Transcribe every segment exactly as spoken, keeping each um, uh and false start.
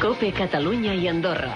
COPE Catalunya i Andorra.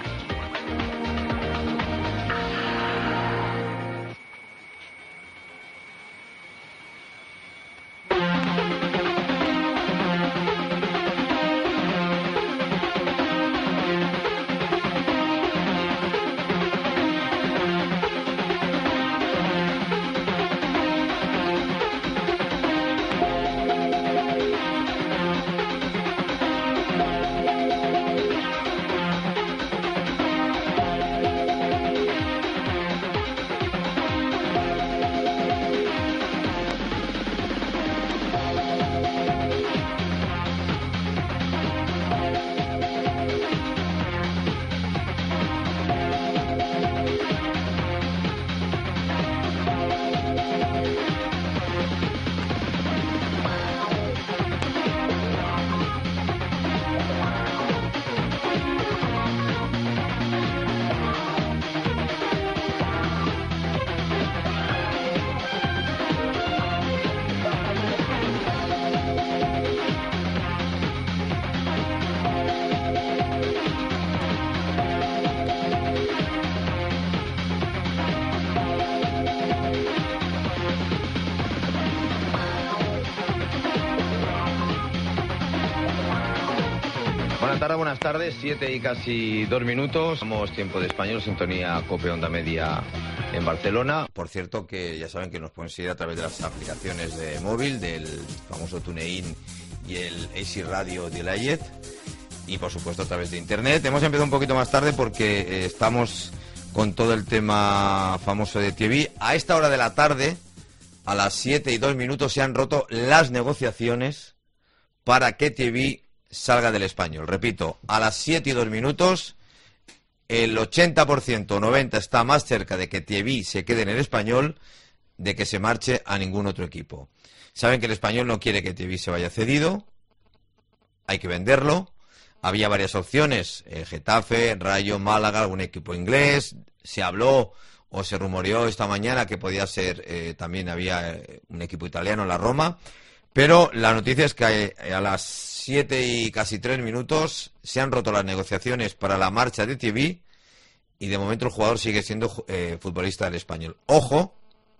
Buenas tardes, siete y casi dos minutos. Damos tiempo de español, sintonía COPE Onda Media en Barcelona. Por cierto, que ya saben que nos pueden seguir a través de las aplicaciones de móvil, del famoso TuneIn y el Easy Radio Delayed. Y por supuesto a través de internet. Hemos empezado un poquito más tarde porque eh, estamos con todo el tema famoso de T V. A esta hora de la tarde, a las siete y dos minutos, se han roto las negociaciones para que T V salga del Español. Repito, a las siete y dos minutos, el ochenta por ciento, noventa por ciento está más cerca de que T V se quede en el Español de que se marche a ningún otro equipo. Saben que el Español no quiere que T V se vaya cedido, hay que venderlo. Había varias opciones, eh, Getafe, Rayo, Málaga, algún equipo inglés. Se habló o se rumoreó esta mañana que podía ser, eh, también había eh, un equipo italiano, la Roma. Pero la noticia es que eh, a las siete y casi tres minutos se han roto las negociaciones para la marcha de T V y de momento el jugador sigue siendo eh, futbolista del Español. Ojo,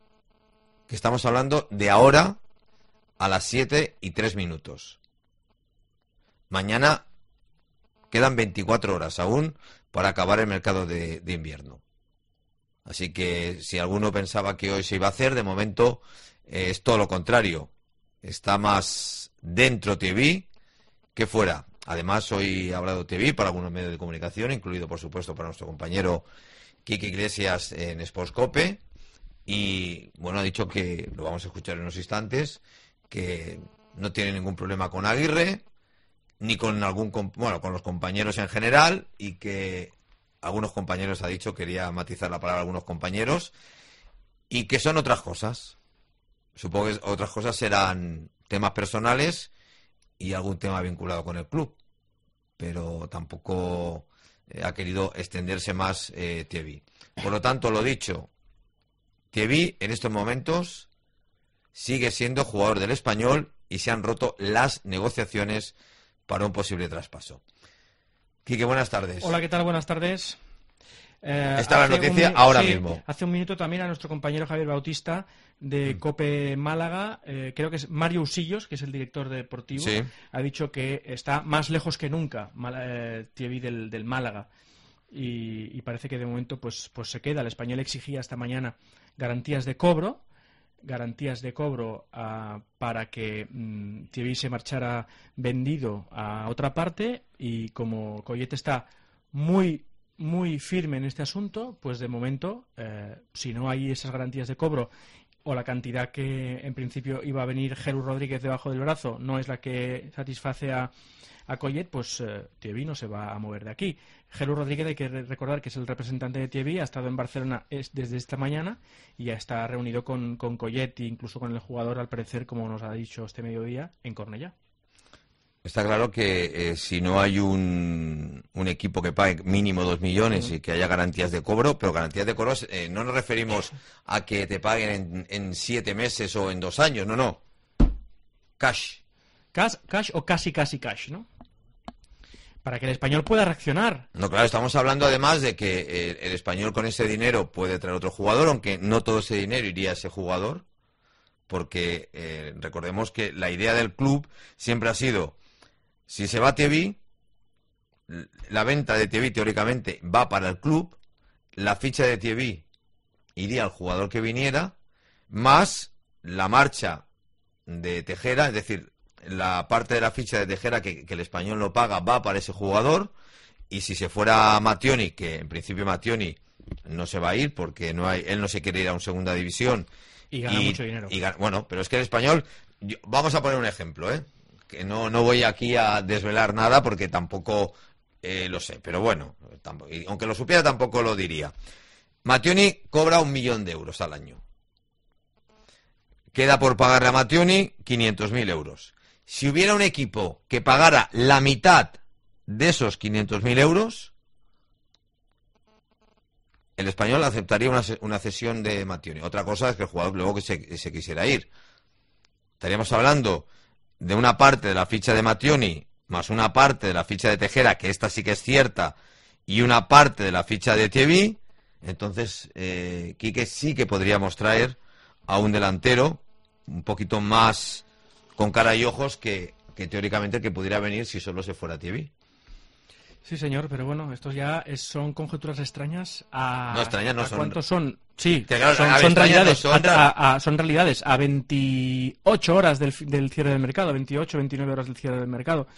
que estamos hablando de ahora a las siete y tres minutos. Mañana quedan veinticuatro horas aún para acabar el mercado de, de invierno. Así que si alguno pensaba que hoy se iba a hacer, de momento eh, es todo lo contrario. Está más dentro T V que fuera. Además, hoy ha hablado T V para algunos medios de comunicación, incluido, por supuesto, para nuestro compañero Quique Iglesias en Sports Cope. Y, bueno, ha dicho que, lo vamos a escuchar en unos instantes, que no tiene ningún problema con Aguirre, ni con algún, bueno, con los compañeros en general, y que algunos compañeros, ha dicho, quería matizar la palabra algunos compañeros, y que son otras cosas. Supongo que otras cosas serán temas personales y algún tema vinculado con el club, pero tampoco eh, ha querido extenderse más eh, T V. Por lo tanto, lo dicho, T V en estos momentos sigue siendo jugador del Español y se han roto las negociaciones para un posible traspaso. Quique, buenas tardes. Hola, ¿qué tal? Buenas tardes. Eh, Esta es la noticia un, ahora sí, mismo. Hace un minuto también a nuestro compañero Javier Bautista de mm. COPE Málaga, eh, creo que es Mario Usillos, que es el director deportivo, sí. Ha dicho que está más lejos que nunca eh, T V del, del Málaga y, y parece que de momento pues, pues se queda. El Español exigía esta mañana garantías de cobro, garantías de cobro uh, para que um, T V se marchara vendido a otra parte y como Collet está muy muy firme en este asunto, pues de momento, eh, si no hay esas garantías de cobro o la cantidad que en principio iba a venir Jeru Rodríguez debajo del brazo no es la que satisface a, a Collet, pues eh, T V no se va a mover de aquí. Jeru Rodríguez, hay que recordar que es el representante de T V, ha estado en Barcelona es, desde esta mañana y ya está reunido con, con Collet e incluso con el jugador, al parecer, como nos ha dicho este mediodía, en Cornellá. Está claro que eh, si no hay un, un equipo que pague mínimo dos millones y que haya garantías de cobro, pero garantías de cobro eh, no nos referimos a que te paguen en, en siete meses o en dos años, no, no. Cash. Cash, cash o casi, casi cash, ¿no? Para que el Español pueda reaccionar. No, claro, estamos hablando además de que eh, el Español con ese dinero puede traer otro jugador, aunque no todo ese dinero iría a ese jugador, porque eh, recordemos que la idea del club siempre ha sido, si se va Thierry, la venta de Thierry teóricamente va para el club, la ficha de Thierry iría al jugador que viniera, más la marcha de Tejera, es decir, la parte de la ficha de Tejera que, que el Español no paga va para ese jugador, y si se fuera Mattioni, que en principio Mattioni no se va a ir porque no hay, él no se quiere ir a una segunda división y gana y, mucho dinero. Y, bueno, pero es que el Español, yo, vamos a poner un ejemplo, ¿eh? Que no, no voy aquí a desvelar nada porque tampoco eh, lo sé, pero bueno, tampoco, y aunque lo supiera tampoco lo diría. Mattioni cobra un millón de euros al año. Queda por pagarle a Mattioni quinientos mil euros. Si hubiera un equipo que pagara la mitad de esos quinientos mil euros, el Español aceptaría una, una cesión de Mattioni. Otra cosa es que el jugador luego que se, se quisiera ir. Estaríamos hablando de una parte de la ficha de Mattioni más una parte de la ficha de Tejera, que esta sí que es cierta, y una parte de la ficha de Thierry. Entonces, eh, Quique sí que podríamos traer a un delantero un poquito más con cara y ojos que, que teóricamente el que pudiera venir si solo se fuera Thierry. Sí, señor, pero bueno, estos ya es, son conjeturas extrañas a... No, extrañas no ¿a son... ¿Cuántos son? Sí, claro, son, a son realidades, no son... A, a, a, son realidades a veintiocho horas del, del cierre del mercado, veintiocho, veintinueve horas del cierre del mercado.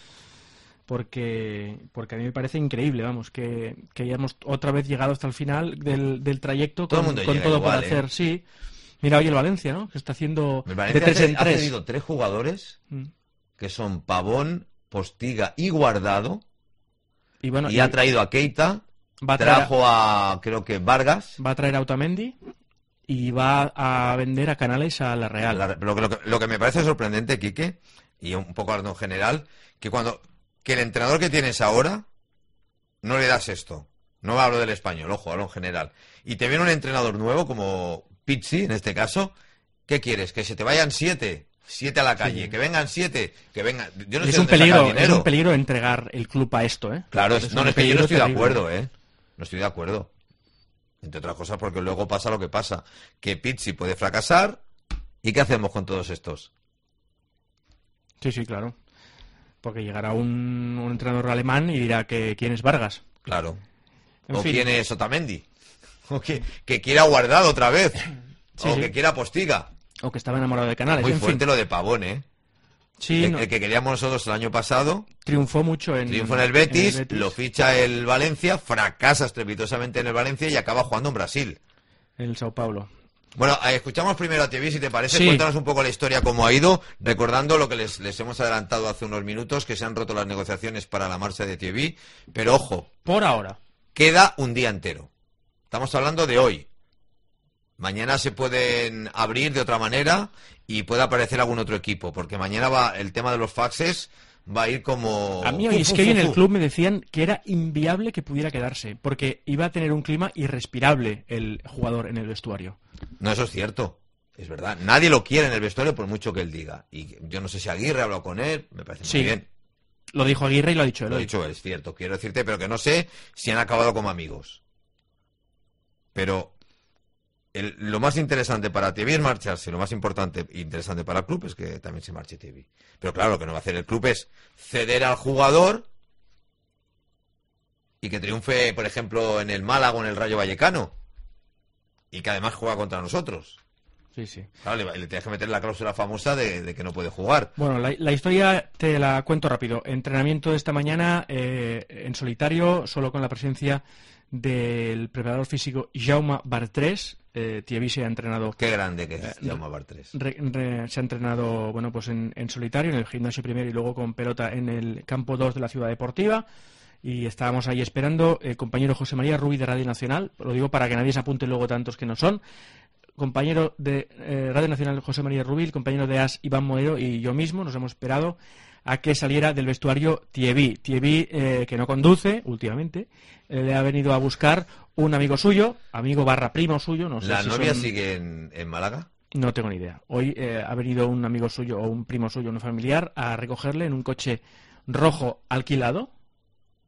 Porque porque a mí me parece increíble, vamos, que, que hayamos otra vez llegado hasta el final del, del trayecto todo con, el con todo igual, por hacer, ¿eh? Sí. Mira hoy el Valencia, ¿no? Que está haciendo el Valencia de tres en ha tres. tenido tres jugadores mm. que son Pavón, Postiga y Guardado. Y, bueno, y, y ha traído a Keita, va a trajo a, a, creo que Vargas. Va a traer a Otamendi y va a vender a Canales a la Real. La, lo, lo, lo que me parece sorprendente, Quique, y un poco hablando en general, que cuando que el entrenador que tienes ahora no le das esto. No hablo del Español, ojo, hablo en general. Y te viene un entrenador nuevo como Pizzi, en este caso. ¿Qué quieres? ¿Que se te vayan siete? Siete a la calle, sí. Que vengan siete, que vengan. Yo no es, sé un peligro, es un peligro entregar el club a esto, ¿eh? Claro, es, es no, no es que yo no estoy terrible. de acuerdo, ¿eh? No estoy de acuerdo. Entre otras cosas porque luego pasa lo que pasa. Que Pizzi puede fracasar. ¿Y qué hacemos con todos estos? Sí, sí, claro. Porque llegará un, un entrenador alemán y dirá que quién es Vargas. Claro. En o fin. quién es Otamendi. O que, que quiera Guardado otra vez. Sí, o sí. que quiera Postiga. O que estaba enamorado de Canales. Muy en fuerte fin. lo de Pavón, ¿eh? Sí, el, no. el que queríamos nosotros el año pasado. Triunfó mucho en, triunfó en el Betis, en el Betis. Lo ficha el Valencia, fracasa estrepitosamente en el Valencia y acaba jugando en Brasil. En el Sao Paulo. Bueno, eh, escuchamos primero a Thierry, si te parece. Sí. Cuéntanos un poco la historia, cómo ha ido, recordando lo que les, les hemos adelantado hace unos minutos, que se han roto las negociaciones para la marcha de Thierry. Pero ojo. Por ahora. Queda un día entero. Estamos hablando de hoy. Mañana se pueden abrir de otra manera y puede aparecer algún otro equipo, porque mañana va el tema de los faxes va a ir como... A mí hoy es que hoy en el club me decían que era inviable que pudiera quedarse, porque iba a tener un clima irrespirable el jugador en el vestuario. No, eso es cierto, es verdad. Nadie lo quiere en el vestuario por mucho que él diga. Y yo no sé si Aguirre ha hablado con él, me parece sí. muy bien. Lo dijo Aguirre y lo ha dicho él. Lo ha dicho él, es cierto, quiero decirte, pero que no sé si han acabado como amigos. Pero... El, lo más interesante para Thierry es marcharse, lo más importante e interesante para el club es que también se marche Thierry. Pero claro, lo que no va a hacer el club es ceder al jugador y que triunfe, por ejemplo, en el Málaga o en el Rayo Vallecano y que además juega contra nosotros. Sí, sí. Claro, le, le tienes que meter la cláusula famosa de, de que no puede jugar. Bueno, la, la historia te la cuento rápido. Entrenamiento de esta mañana eh, en solitario, solo con la presencia del preparador físico Jaume Bartrés. Eh, Thierry se ha entrenado... Qué grande que es eh, Jaume Bartrés. Re, re, se ha entrenado bueno, pues en, en solitario, en el gimnasio primero y luego con pelota en el campo dos de la Ciudad Deportiva. Y estábamos ahí esperando el compañero José María Rubí de Radio Nacional. Lo digo para que nadie se apunte luego tantos que no son. Compañero de eh, Radio Nacional José María Rubí, el compañero de A S Iván Modero y yo mismo nos hemos esperado a que saliera del vestuario Thierry. Thierry, eh, que no conduce últimamente, eh, le ha venido a buscar un amigo suyo, amigo barra primo suyo. No sé ¿La si novia son... sigue en, en Málaga? No tengo ni idea. Hoy eh, ha venido un amigo suyo o un primo suyo, un familiar, a recogerle en un coche rojo alquilado.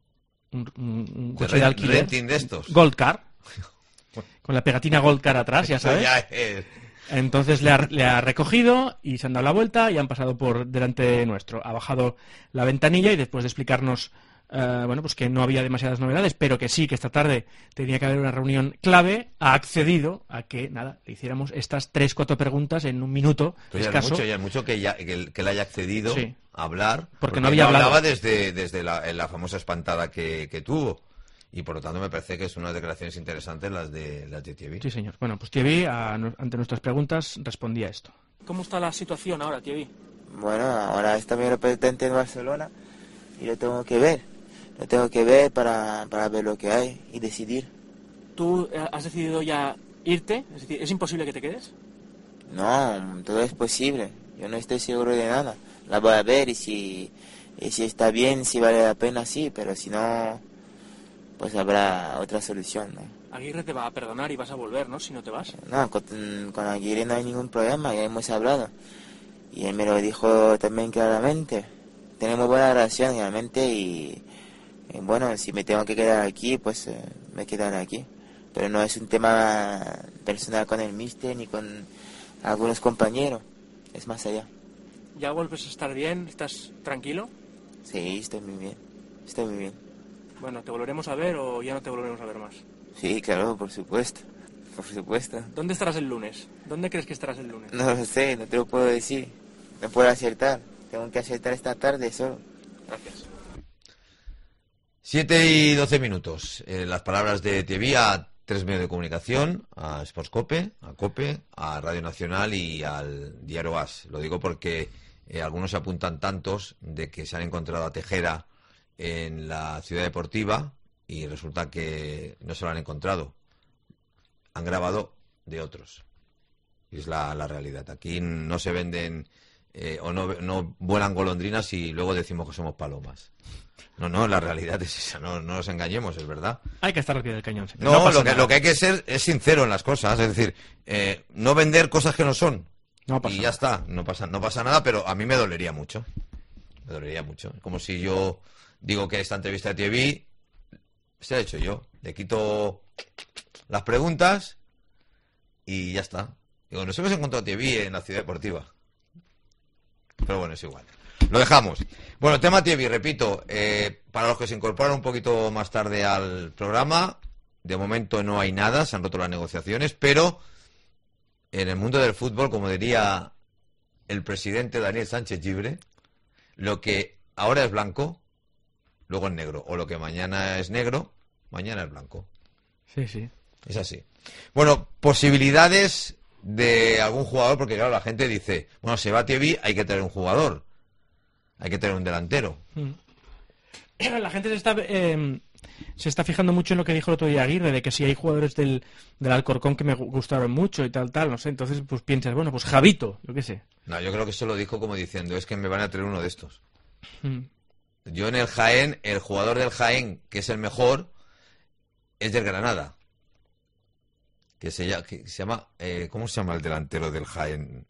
un, un, un de coche de alquiler. Renting de estos. Gold Car. Con la pegatina Gold Car atrás, ya sabes. Ya es. Entonces le ha, le ha recogido y se han dado la vuelta y han pasado por delante nuestro. Ha bajado la ventanilla y después de explicarnos uh, bueno, pues que no había demasiadas novedades, pero que sí, que esta tarde tenía que haber una reunión clave, ha accedido a que, nada, le hiciéramos estas tres, cuatro preguntas en un minuto Pues ya escaso. es mucho, ya es mucho que, ya, que, que le haya accedido Sí. a hablar, Porque, porque no había no hablado. hablaba desde, desde la, la famosa espantada que, que tuvo. Y por lo tanto me parece que son unas declaraciones interesantes las de las de Thierry. Sí, señor. Bueno, pues Thierry, a, ante nuestras preguntas, respondía esto. ¿Cómo está la situación ahora, Thierry? Bueno, ahora está mi representante en Barcelona y lo tengo que ver. Lo tengo que ver para, para ver lo que hay y decidir. ¿Tú has decidido ya irte? Es decir, ¿es imposible que te quedes? No, todo es posible. Yo no estoy seguro de nada. La voy a ver y si, y si está bien, si vale la pena, sí, pero si no, pues habrá otra solución, ¿no? Aguirre te va a perdonar y vas a volver, ¿no? Si no te vas. No, con, con Aguirre no hay ningún problema, ya hemos hablado. Y él me lo dijo también claramente. Tenemos buena relación realmente y, y bueno, si me tengo que quedar aquí, pues eh, me quedaré aquí. Pero no es un tema personal con el míster ni con algunos compañeros, es más allá. ¿Ya vuelves a estar bien? ¿Estás tranquilo? Sí, estoy muy bien, estoy muy bien. Bueno, ¿te volveremos a ver o ya no te volveremos a ver más? Sí, claro, por supuesto, por supuesto. ¿Dónde estarás el lunes? ¿Dónde crees que estarás el lunes? No lo sé, no te lo puedo decir, no puedo acertar, tengo que acertar esta tarde solo. Gracias. Siete y doce minutos. Eh, las palabras de Thierry a tres medios de comunicación, a Sportscope, a COPE, a Radio Nacional y al Diario As. Lo digo porque eh, algunos se apuntan tantos de que se han encontrado a Tejera en la ciudad deportiva y resulta que no se lo han encontrado. Han grabado de otros. Y es la, la realidad. Aquí no se venden eh, o no, no vuelan golondrinas y luego decimos que somos palomas. No, no, la realidad es esa, no, no nos engañemos, es verdad. Hay que estar al pie del cañón. No, no pasa lo, que, nada. lo que hay que ser es sincero en las cosas, es decir, eh, no vender cosas que no son. No pasa y ya nada. está, no pasa, no pasa nada, pero a mí me dolería mucho. Me dolería mucho. Es como si yo digo que esta entrevista de Thierry se ha hecho yo. Le quito las preguntas y ya está. Digo, nos hemos encontrado a Thierry en la ciudad deportiva. Pero bueno, es igual. Lo dejamos. Bueno, tema Thierry, repito, eh, para los que se incorporan un poquito más tarde al programa, de momento no hay nada, se han roto las negociaciones, pero en el mundo del fútbol, como diría el presidente Daniel Sánchez Llibre, lo que ahora es blanco, luego es negro, o lo que mañana es negro, mañana es blanco. Sí, sí. Es así. Bueno, posibilidades de algún jugador, porque claro, la gente dice, bueno, se va Thierry, hay que tener un jugador. Hay que tener un delantero. La gente se está eh, se está fijando mucho en lo que dijo el otro día Aguirre, de que si hay jugadores del, del Alcorcón que me gustaron mucho y tal, tal, no sé. Entonces, pues piensas, bueno, pues Javito, yo qué sé. No, yo creo que eso lo dijo como diciendo, es que me van a traer uno de estos. Mm. Yo en el Jaén, el jugador del Jaén, que es el mejor, es del Granada. Que se llama, que se llama eh, ¿cómo se llama el delantero del Jaén?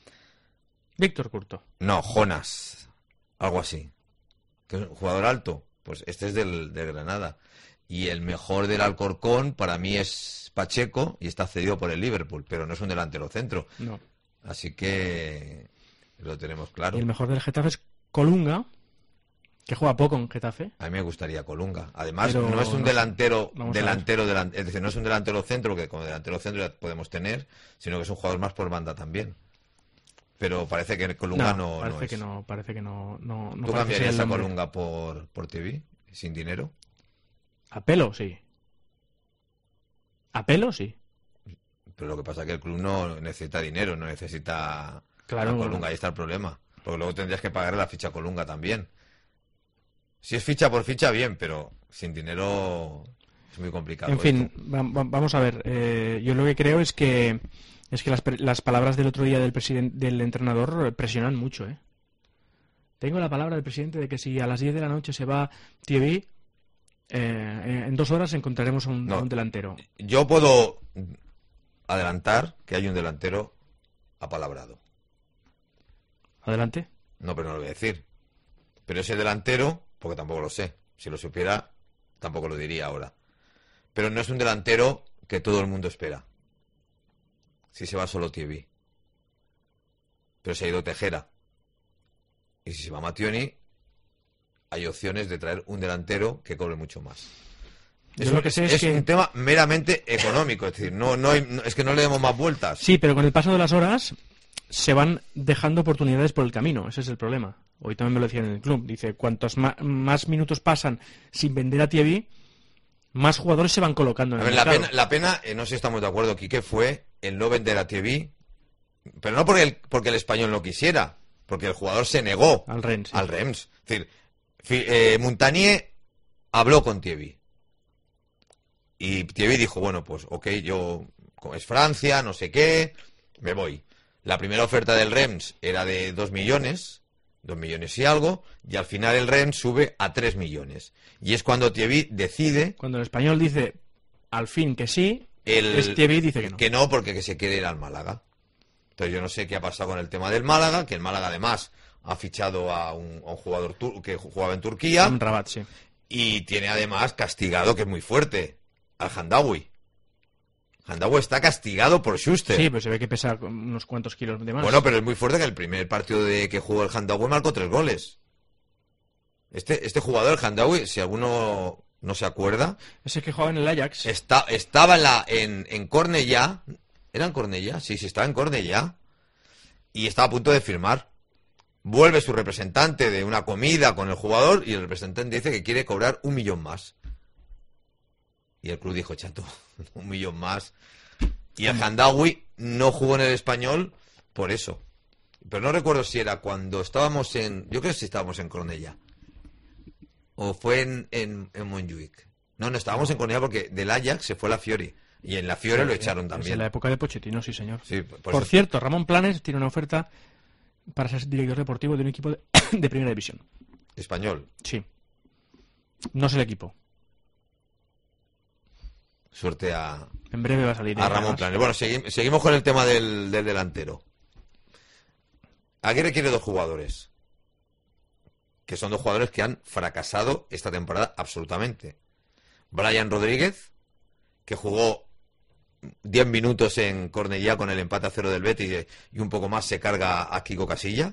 Víctor Curto. No, Jonas. Algo así. Que es un jugador alto. Pues este es del, del Granada. Y el mejor del Alcorcón para mí es Pacheco y está cedido por el Liverpool, pero no es un delantero centro. No. Así que lo tenemos claro. Y el mejor del Getafe es Colunga, que juega poco en Getafe. A mí me gustaría Colunga. Además, Pero no es un no delantero, sé. delantero, delan- es decir, no es un delantero centro, que como delantero centro ya podemos tener, sino que es un jugador más por banda también. Pero parece que Colunga no, no, parece es. que no, parece que no, no, no ¿Tú parece ser cambiarías el a nombre. Colunga por, por Thierry, sin dinero? A pelo, sí. A pelo, sí. Pero lo que pasa es que el club no necesita dinero, no necesita Claro. a Colunga, ahí está el problema. Porque luego tendrías que pagar la ficha a Colunga también. Si es ficha por ficha, bien, pero sin dinero es muy complicado. En fin, esto. va- va- vamos a ver. Eh, yo lo que creo es que es que las, pre- las palabras del otro día del presidente, del entrenador presionan mucho, ¿eh? Tengo la palabra del presidente de que si a las diez de la noche se va Thierry, eh, en dos horas encontraremos a un, No. a un delantero. Yo puedo adelantar que hay un delantero apalabrado. Adelante. No, pero no lo voy a decir. Pero ese delantero, porque tampoco lo sé. Si lo supiera, tampoco lo diría ahora. Pero no es un delantero que todo el mundo espera. Si se va solo Thierry. Pero se ha ido Tejera. Y si se va Mattioni, hay opciones de traer un delantero que cobre mucho más. Es, lo que sé es, es que... un tema meramente económico, es decir, no, no, hay, no es que no le demos más vueltas. Sí, pero con el paso de las horas se van dejando oportunidades por el camino, ese es el problema. Hoy también me lo decían en el club, dice, cuantos más, más minutos pasan sin vender a Thierry, más jugadores se van colocando en a ver, el la mercado. pena, la pena, eh, no sé si estamos de acuerdo, Quique, fue el no vender a Thierry, pero no porque el, porque el español no quisiera, porque el jugador se negó al Rennes. Sí. Al Rennes. Es decir, eh, Montagnier habló con Thierry. Y Thierry dijo, bueno, pues ok, yo, como es Francia, no sé qué, me voy. La primera oferta del Rennes era de dos millones, dos millones y algo, y al final el Rennes sube a tres millones. Y es cuando Thierry decide... Cuando el español dice, al fin que sí, el, es Thierry dice que no. Que no, porque que se quiere ir al Málaga. Entonces yo no sé qué ha pasado con el tema del Málaga, que el Málaga además ha fichado a un, a un jugador tur que jugaba en Turquía. Un Rabat, sí. Y tiene además castigado, que es muy fuerte, al Hamdaoui. Hamdaoui está castigado por Schuster. Sí, pero se ve que pesa unos cuantos kilos de más. Bueno, pero es muy fuerte que el primer partido de que jugó el Hamdaoui marcó tres goles. Este, este jugador, el Hamdaoui, si alguno no se acuerda... Ese que jugaba en el Ajax. Está, estaba en, la, en, en Cornellá. ¿Era en Cornellá? Sí, sí, estaba en Cornellá. Y estaba a punto de firmar. Vuelve su representante de una comida con el jugador y el representante dice que quiere cobrar un millón más. Y el club dijo, chato, un millón más. Y el Hamdaoui no jugó en el Español por eso. Pero no recuerdo si era cuando estábamos en... Yo creo que sí estábamos en Cornellá. O fue en, en, en Montjuic. No, no, estábamos en Cornellá porque del Ajax se fue a la Fiori. Y en la Fiore sí, lo echaron también. En la época de Pochettino, sí, señor. Sí, por por eso... cierto, Ramón Planes tiene una oferta para ser director deportivo de un equipo de, de primera división. ¿Español? Sí. No es el equipo. Suerte a... En breve va a salir. A Ramón Planes. Bueno, segui seguimos con el tema del, del delantero. Aguirre quiere dos jugadores. Que son dos jugadores que han fracasado esta temporada absolutamente. Brian Rodríguez, que jugó diez minutos en Cornellá con el empate a cero del Betis y un poco más se carga a Kiko Casilla.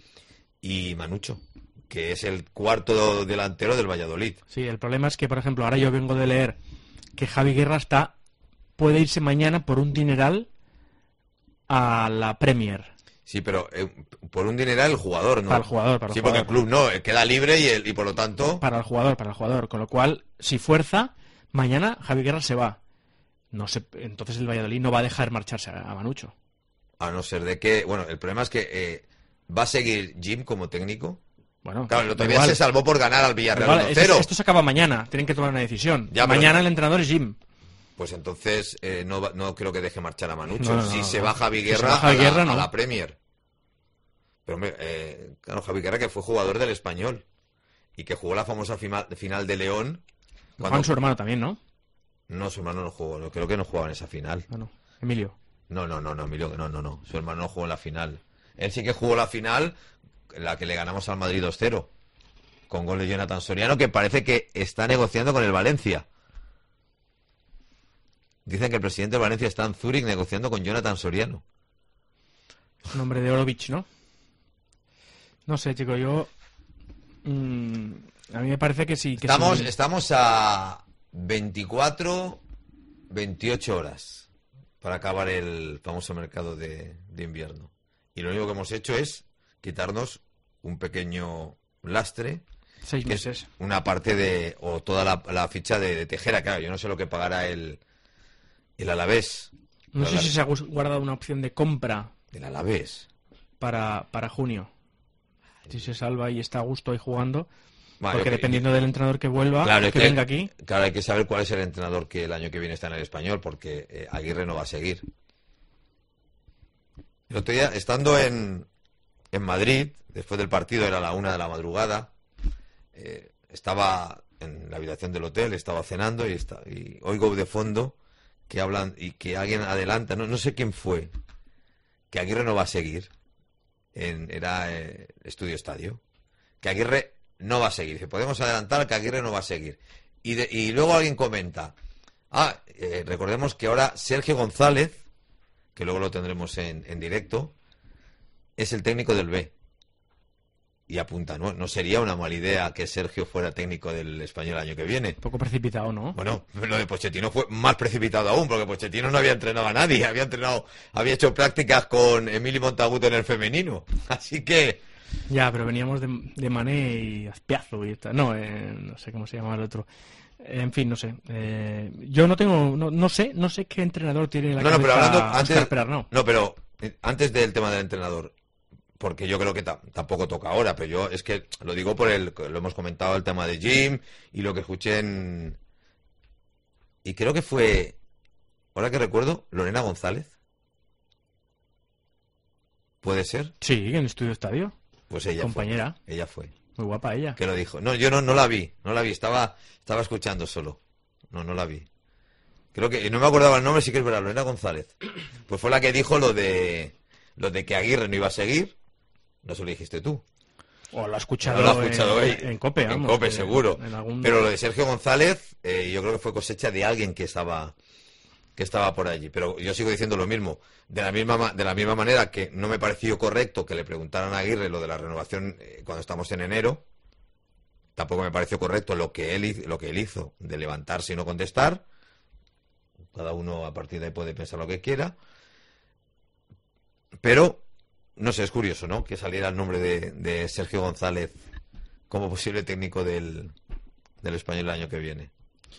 Y Manucho, que es el cuarto delantero del Valladolid. Sí, el problema es que, por ejemplo, ahora yo vengo de leer que Javi Guerra está puede irse mañana por un dineral a la Premier. Sí, pero eh, por un dineral el jugador, ¿no? Para el jugador, para el sí, jugador. porque el club no, queda libre y, el, y por lo tanto... Para el jugador, para el jugador. Con lo cual, si fuerza, mañana Javi Guerra se va. No sé, entonces el Valladolid no va a dejar marcharse a Manucho. A no ser de que... Bueno, el problema es que eh, va a seguir Jim como técnico. Bueno, claro, el otro día se salvó por ganar al Villarreal uno cero. Esto, esto se acaba mañana, tienen que tomar una decisión. Ya, mañana pero... el entrenador es Jim. Pues entonces eh, no, no creo que deje marchar a Manucho. No, no, si no, se no. va Javi Guerra, si va Javi a, la, Guerra no. a la Premier. Pero hombre, eh, claro, Javi Guerra que fue jugador del Español y que jugó la famosa final, final de León. Cuando... Juan su hermano también, ¿no? No, su hermano no jugó, no, creo que no jugaba en esa final. No, no. Emilio. No, no, no, no, Emilio, no, no, no. Su hermano no jugó en la final. Él sí que jugó la final, la que le ganamos al Madrid dos cero. Con gol de Jonathan Soriano, que parece que está negociando con el Valencia. Dicen que el presidente de Valencia está en Zúrich negociando con Jonathan Soriano. Es un hombre de Orovich, ¿no? No sé, chico, yo... Mmm, a mí me parece que sí. Que estamos, sí. estamos a veinticuatro, veintiocho horas para acabar el famoso mercado de, de invierno. Y lo único que hemos hecho es quitarnos un pequeño lastre. Seis meses. Es una parte de... o toda la, la ficha de, de Tejera, claro. Yo no sé lo que pagará el... El Alavés. No sé si se ha guardado una opción de compra. Del Alavés. Para, para junio. Si se salva y está a gusto ahí jugando. Vale, porque okay. dependiendo del entrenador que vuelva, claro, que, que venga aquí. Claro, hay que saber cuál es el entrenador que el año que viene está en el Español, porque eh, Aguirre no va a seguir. El otro día, estando en, en Madrid, después del partido, era la una de la madrugada, eh, estaba en la habitación del hotel, estaba cenando y, está, y oigo de fondo que hablan y que alguien adelanta, no, no sé quién fue, que Aguirre no va a seguir. En, era eh, Estudio Estadio. Que Aguirre no va a seguir. Dice, podemos adelantar que Aguirre no va a seguir. y, de, y luego alguien comenta, ah, eh, recordemos que ahora Sergio González, que luego lo tendremos en, en directo, es el técnico del B. Y apunta, ¿no? No sería una mala idea que Sergio fuera técnico del Español el año que viene. Un poco precipitado, ¿no? Bueno, lo de Pochettino fue más precipitado aún, porque Pochettino no había entrenado a nadie, había entrenado, había hecho prácticas con Emili Montaguto en el femenino. Así que... Ya, pero veníamos de, de Mané y Azpiazu y tal. No, eh, no sé cómo se llama el otro. En fin, no sé. Eh, yo no tengo, no, no sé, no sé qué entrenador tiene la no, no, pero hablando antes, esperar, no. No, pero antes del tema del entrenador, porque yo creo que tampoco toca ahora, pero yo es que lo digo por el, lo hemos comentado, el tema de Jim y lo que escuché en... Y creo que fue, ahora que recuerdo, Lorena González. ¿Puede ser? Sí, en el Estudio Estadio. Pues ella compañera. Fue, ella fue. Muy guapa ella. Que lo dijo. No, yo no, no la vi, no la vi, estaba, estaba escuchando solo. No, no la vi. Creo que, no me acordaba el nombre, sí que es verdad, Lorena González. Pues fue la que dijo lo de, lo de que Aguirre no iba a seguir. No se lo dijiste tú. O lo ha escuchado, no lo ha escuchado en, en, en COPE, vamos, en COPE, seguro. En algún... Pero lo de Sergio González, eh, yo creo que fue cosecha de alguien que estaba que estaba por allí. Pero yo sigo diciendo lo mismo. De la misma de la misma manera que no me pareció correcto que le preguntaran a Aguirre lo de la renovación eh, cuando estamos en enero, tampoco me pareció correcto lo que él lo que él hizo de levantarse y no contestar. Cada uno a partir de ahí puede pensar lo que quiera. Pero no sé, es curioso, ¿no? Que saliera el nombre de, de Sergio González como posible técnico del, del Español el año que viene.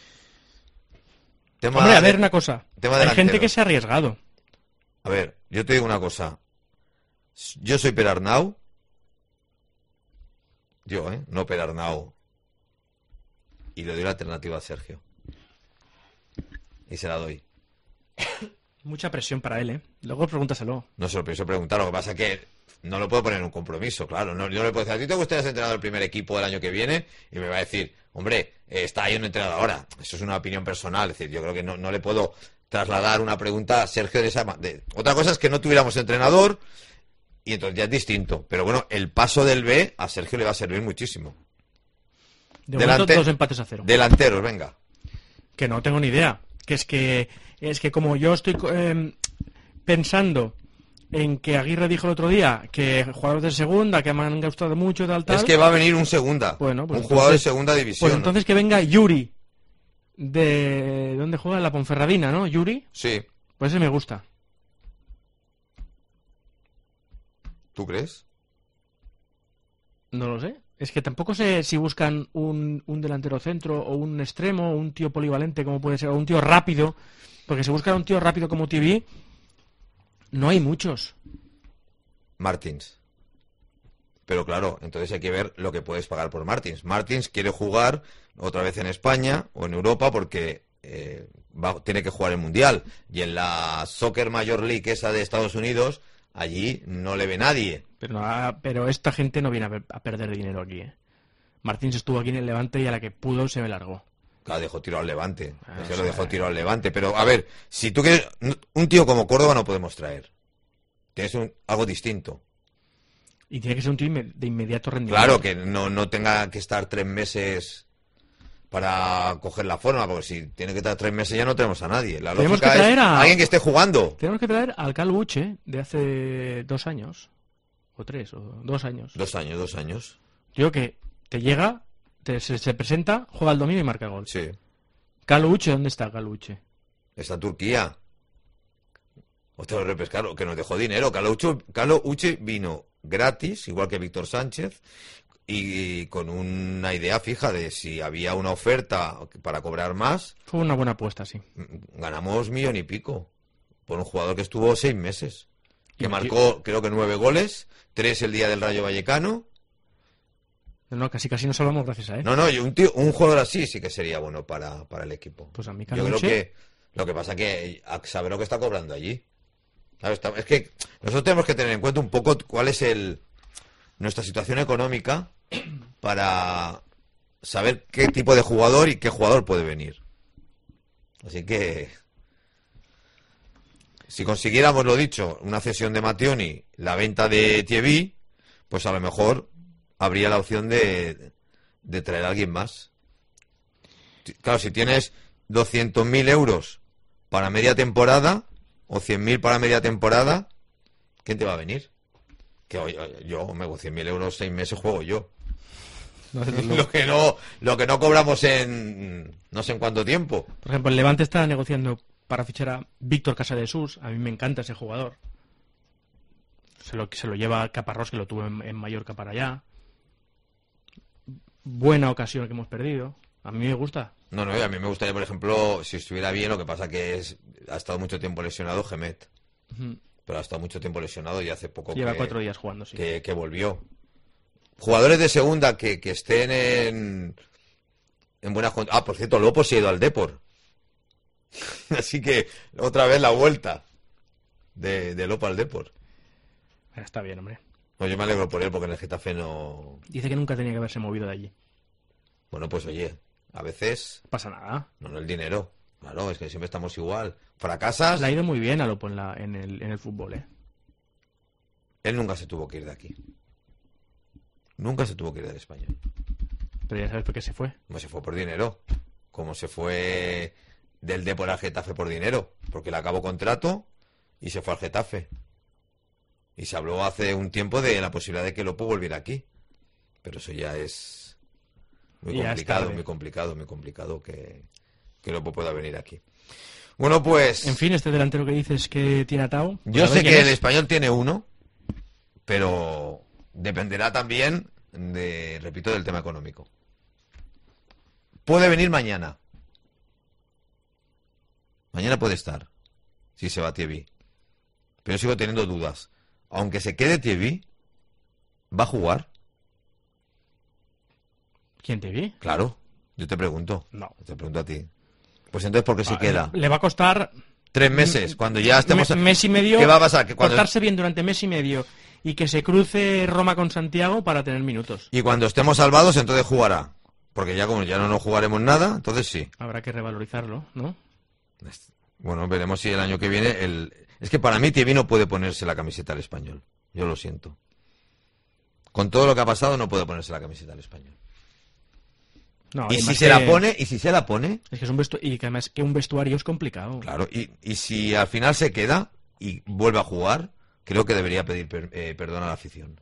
Tema Hombre, a de, ver una cosa. Tema Hay delantero. gente que se ha arriesgado. A ver, yo te digo una cosa. Yo soy Perarnau. Yo, ¿eh? No Perarnau. Y le doy la alternativa a Sergio. Y se la doy. Mucha presión para él, ¿eh? Luego pregúntaselo. No se lo pienso preguntar, lo que pasa es que no lo puedo poner en un compromiso, claro. No, yo no le puedo decir, ¿a ti te gustaría ser entrenador del primer equipo del año que viene? Y me va a decir, hombre, eh, está ahí un entrenador ahora. Eso es una opinión personal. Es decir, yo creo que no, no le puedo trasladar una pregunta a Sergio de esa manera. Otra cosa es que no tuviéramos entrenador y entonces ya es distinto. Pero bueno, el paso del B a Sergio le va a servir muchísimo. De momento, Delante... dos empates a cero. Delanteros, venga. Que no tengo ni idea. Que es que es que como yo estoy eh, pensando en que Aguirre dijo el otro día que jugadores de segunda, que me han gustado mucho, tal, tal... Es que va a venir un segunda, bueno, pues un entonces, jugador de segunda división. Pues entonces que venga Yuri, de... ¿dónde juega? En la Ponferradina, ¿no? Yuri. Sí. Pues ese me gusta. ¿Tú crees? No lo sé. Es que tampoco sé si buscan un, un delantero centro o un extremo o un tío polivalente como puede ser, o un tío rápido, porque si buscan un tío rápido como T V, no hay muchos. Martins. Pero claro, entonces hay que ver lo que puedes pagar por Martins. Martins quiere jugar otra vez en España o en Europa porque eh, va, tiene que jugar el Mundial. Y en la Soccer Major League esa de Estados Unidos, allí no le ve nadie. Pero, no, pero esta gente no viene a, a perder dinero aquí, ¿eh? Martins estuvo aquí en el Levante y a la que pudo se me largó. Claro, dejó tiro al Levante. Ah, Se lo dejó tiro al Levante. Pero, a ver, si tú quieres... Un tío como Córdoba no podemos traer. Tienes un, algo distinto. Y tiene que ser un tío de inmediato rendimiento. Claro, que no, no tenga que estar tres meses para coger la forma, porque si tiene que estar tres meses ya no tenemos a nadie. La tenemos lógica que traer es a alguien que esté jugando. Tenemos que traer al Calbuche de hace dos años. O tres, o dos años. Dos años, dos años. Tío, que te llega, te, se, se presenta, juega el domingo y marca gol. Sí. Calbuche, ¿dónde está Calbuche? Está en Turquía. Otra vez repescar, que nos dejó dinero. Calbuche vino gratis, igual que Víctor Sánchez, y con una idea fija de si había una oferta para cobrar más. Fue una buena apuesta, sí. Ganamos millón y pico por un jugador que estuvo seis meses, que y marcó, creo que nueve goles, tres el día del Rayo Vallecano. No, casi casi nos salvamos gracias a él. No, no, y un, tío, un jugador así sí que sería bueno para, para el equipo. Pues a mí Yo creo que lo que pasa que a saber lo que está cobrando allí. Es que nosotros tenemos que tener en cuenta un poco cuál es el nuestra situación económica para saber qué tipo de jugador y qué jugador puede venir. Así que si consiguiéramos, lo dicho, una cesión de Matteoni, la venta de Thierry, pues a lo mejor habría la opción de, de traer a alguien más. Claro, si tienes doscientos mil euros para media temporada o cien mil para media temporada, ¿quién te va a venir? Que oye, yo me hago cien mil euros seis meses, juego yo. No, lo que no lo que no cobramos en no sé en cuánto tiempo. Por ejemplo, el Levante está negociando para fichar a Víctor Casadesús. A mí me encanta ese jugador. Se lo, se lo lleva Caparrós, que lo tuvo en, en Mallorca para allá. Buena ocasión que hemos perdido. A mí me gusta. No, no, a mí me gustaría, por ejemplo, si estuviera bien, lo que pasa que es ha estado mucho tiempo lesionado Gemet. Uh-huh. Pero ha estado mucho tiempo lesionado y hace poco Lleva que, cuatro días jugando, sí. Que, que volvió. Jugadores de segunda que, que estén en, en buenas condiciones. Ah, por cierto, Lopos se ha ido al Depor. Así que otra vez la vuelta de, de Lopo al Depor. Está bien, hombre. No, yo me alegro por él porque en el Getafe no... Dice que nunca tenía que haberse movido de allí. Bueno, pues oye, a veces... No pasa nada. No, no el dinero. Claro, es que siempre estamos igual. Fracasas... Le ha ido muy bien a Lopo en, la, en, el, en el fútbol, ¿eh? Él nunca se tuvo que ir de aquí. Nunca se tuvo que ir del Español. Pero ya sabes por qué se fue. Como se fue por dinero. Como se fue del Depor al Getafe por dinero. Porque le acabó contrato y se fue al Getafe. Y se habló hace un tiempo de la posibilidad de que Lopo volviera aquí. Pero eso ya es muy ya complicado, muy complicado, muy complicado que, que Lopo pueda venir aquí. Bueno, pues... En fin, este delantero que dices que tiene atado... Yo sé que el Español tiene uno, pero dependerá también, de, repito, del tema económico. Puede venir mañana. Mañana puede estar, si se va Thierry. Pero sigo teniendo dudas. Aunque se quede Thierry, ¿va a jugar? ¿Quién Thierry? Claro, yo te pregunto. No. Te pregunto a ti. Pues entonces, ¿por qué se ah, queda? Le va a costar... Tres meses, cuando ya estemos... Mes y medio... ¿Qué va a pasar? Que cuando... Portarse bien durante mes y medio y que se cruce Roma con Santiago para tener minutos. Y cuando estemos salvados, entonces jugará. Porque ya como ya no nos jugaremos nada, entonces sí. Habrá que revalorizarlo, ¿no? Bueno, veremos si el año que viene... el Es que para mí Thierry no puede ponerse la camiseta al Español. Yo lo siento. Con todo lo que ha pasado no puede ponerse la camiseta al Español. No, y si se que... la pone, y si se la pone... Es que es un vestu... y que además que un vestuario es complicado. Claro, y, y si al final se queda y vuelve a jugar, creo que debería pedir per, eh, perdón a la afición.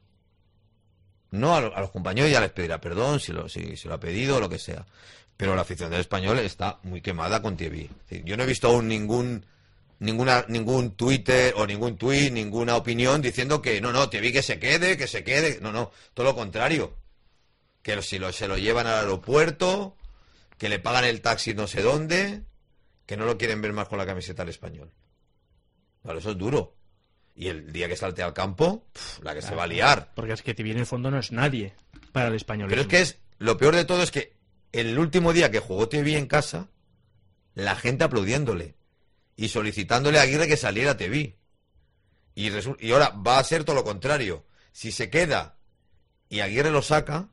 No a, lo, a los compañeros ya les pedirá perdón si lo, si, si lo ha pedido o lo que sea. Pero la afición del Español está muy quemada con Thierry. Yo no he visto aún ningún ninguna ningún Twitter o ningún tuit, ninguna opinión diciendo que no, no, Thierry que se quede, que se quede. No, no, todo lo contrario. Que si lo, se lo llevan al aeropuerto, que le pagan el taxi no sé dónde, que no lo quieren ver más con la camiseta al Español. Claro, eso es duro. Y el día que salte al campo, pff, la que claro, se va a liar. Porque es que Thierry en el fondo no es nadie para el Español. Pero es que es lo peor de todo es que el último día que jugó Thierry en casa, la gente aplaudiéndole y solicitándole a Aguirre que saliera Thierry. Y, y ahora va a ser todo lo contrario. Si se queda y Aguirre lo saca,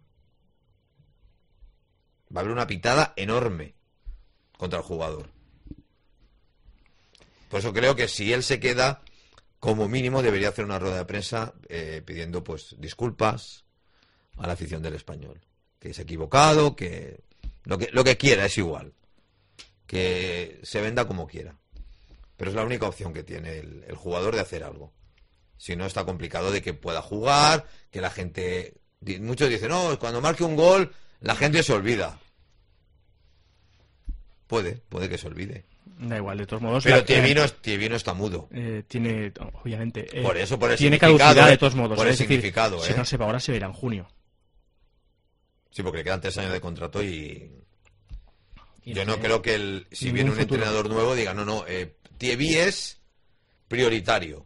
va a haber una pitada enorme contra el jugador. Por eso creo que si él se queda, como mínimo debería hacer una rueda de prensa eh, pidiendo pues disculpas a la afición del Español. Que se ha equivocado, que lo que lo que quiera es igual. Que se venda como quiera. Pero es la única opción que tiene el, el jugador de hacer algo. Si no, está complicado de que pueda jugar, que la gente... Muchos dicen, no, cuando marque un gol, la gente se olvida. Puede, puede que se olvide. Da igual, de todos modos. Pero Thierry no, no está mudo. Eh, tiene, obviamente. Eh, por eso, por el tiene caducidad, eh, de todos modos. Por el es significado, decir, eh. Si no se va ahora, se verá en junio. Sí, porque le quedan tres años de contrato y. y Yo no sé, creo que el, si viene un futuro. entrenador nuevo diga, no, no, eh, Thierry es prioritario.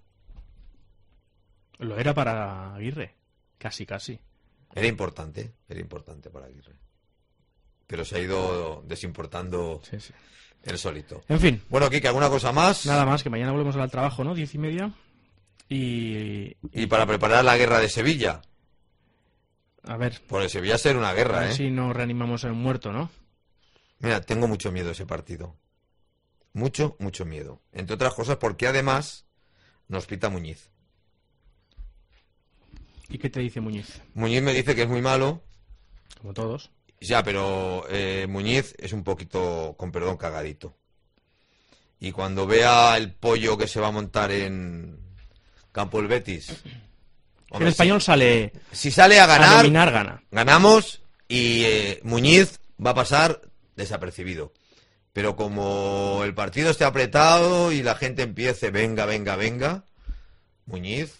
Lo era para Aguirre. Casi, casi. Era importante, era importante para Aguirre. Pero se ha ido desimportando sí, sí. el solito. En fin. Bueno, Kike, ¿alguna cosa más? Nada más, que mañana volvemos al trabajo, ¿no? Diez y media. Y... Y para preparar la guerra de Sevilla. A ver. Por el Sevilla ser una guerra, a ver ¿eh? si no reanimamos a un muerto, ¿no? Mira, tengo mucho miedo a ese partido. Mucho, mucho miedo. Entre otras cosas porque además nos pita Muñiz. ¿Y qué te dice Muñiz? Muñiz me dice que es muy malo. Como todos. Ya, pero eh, Muñiz es un poquito, con perdón, cagadito. Y cuando vea el pollo que se va a montar en campo del Betis... Hombre, el Español si, sale... Si sale a ganar, a dominar, gana. Ganamos y eh, Muñiz va a pasar desapercibido. Pero como el partido esté apretado y la gente empiece, venga, venga, venga, Muñiz...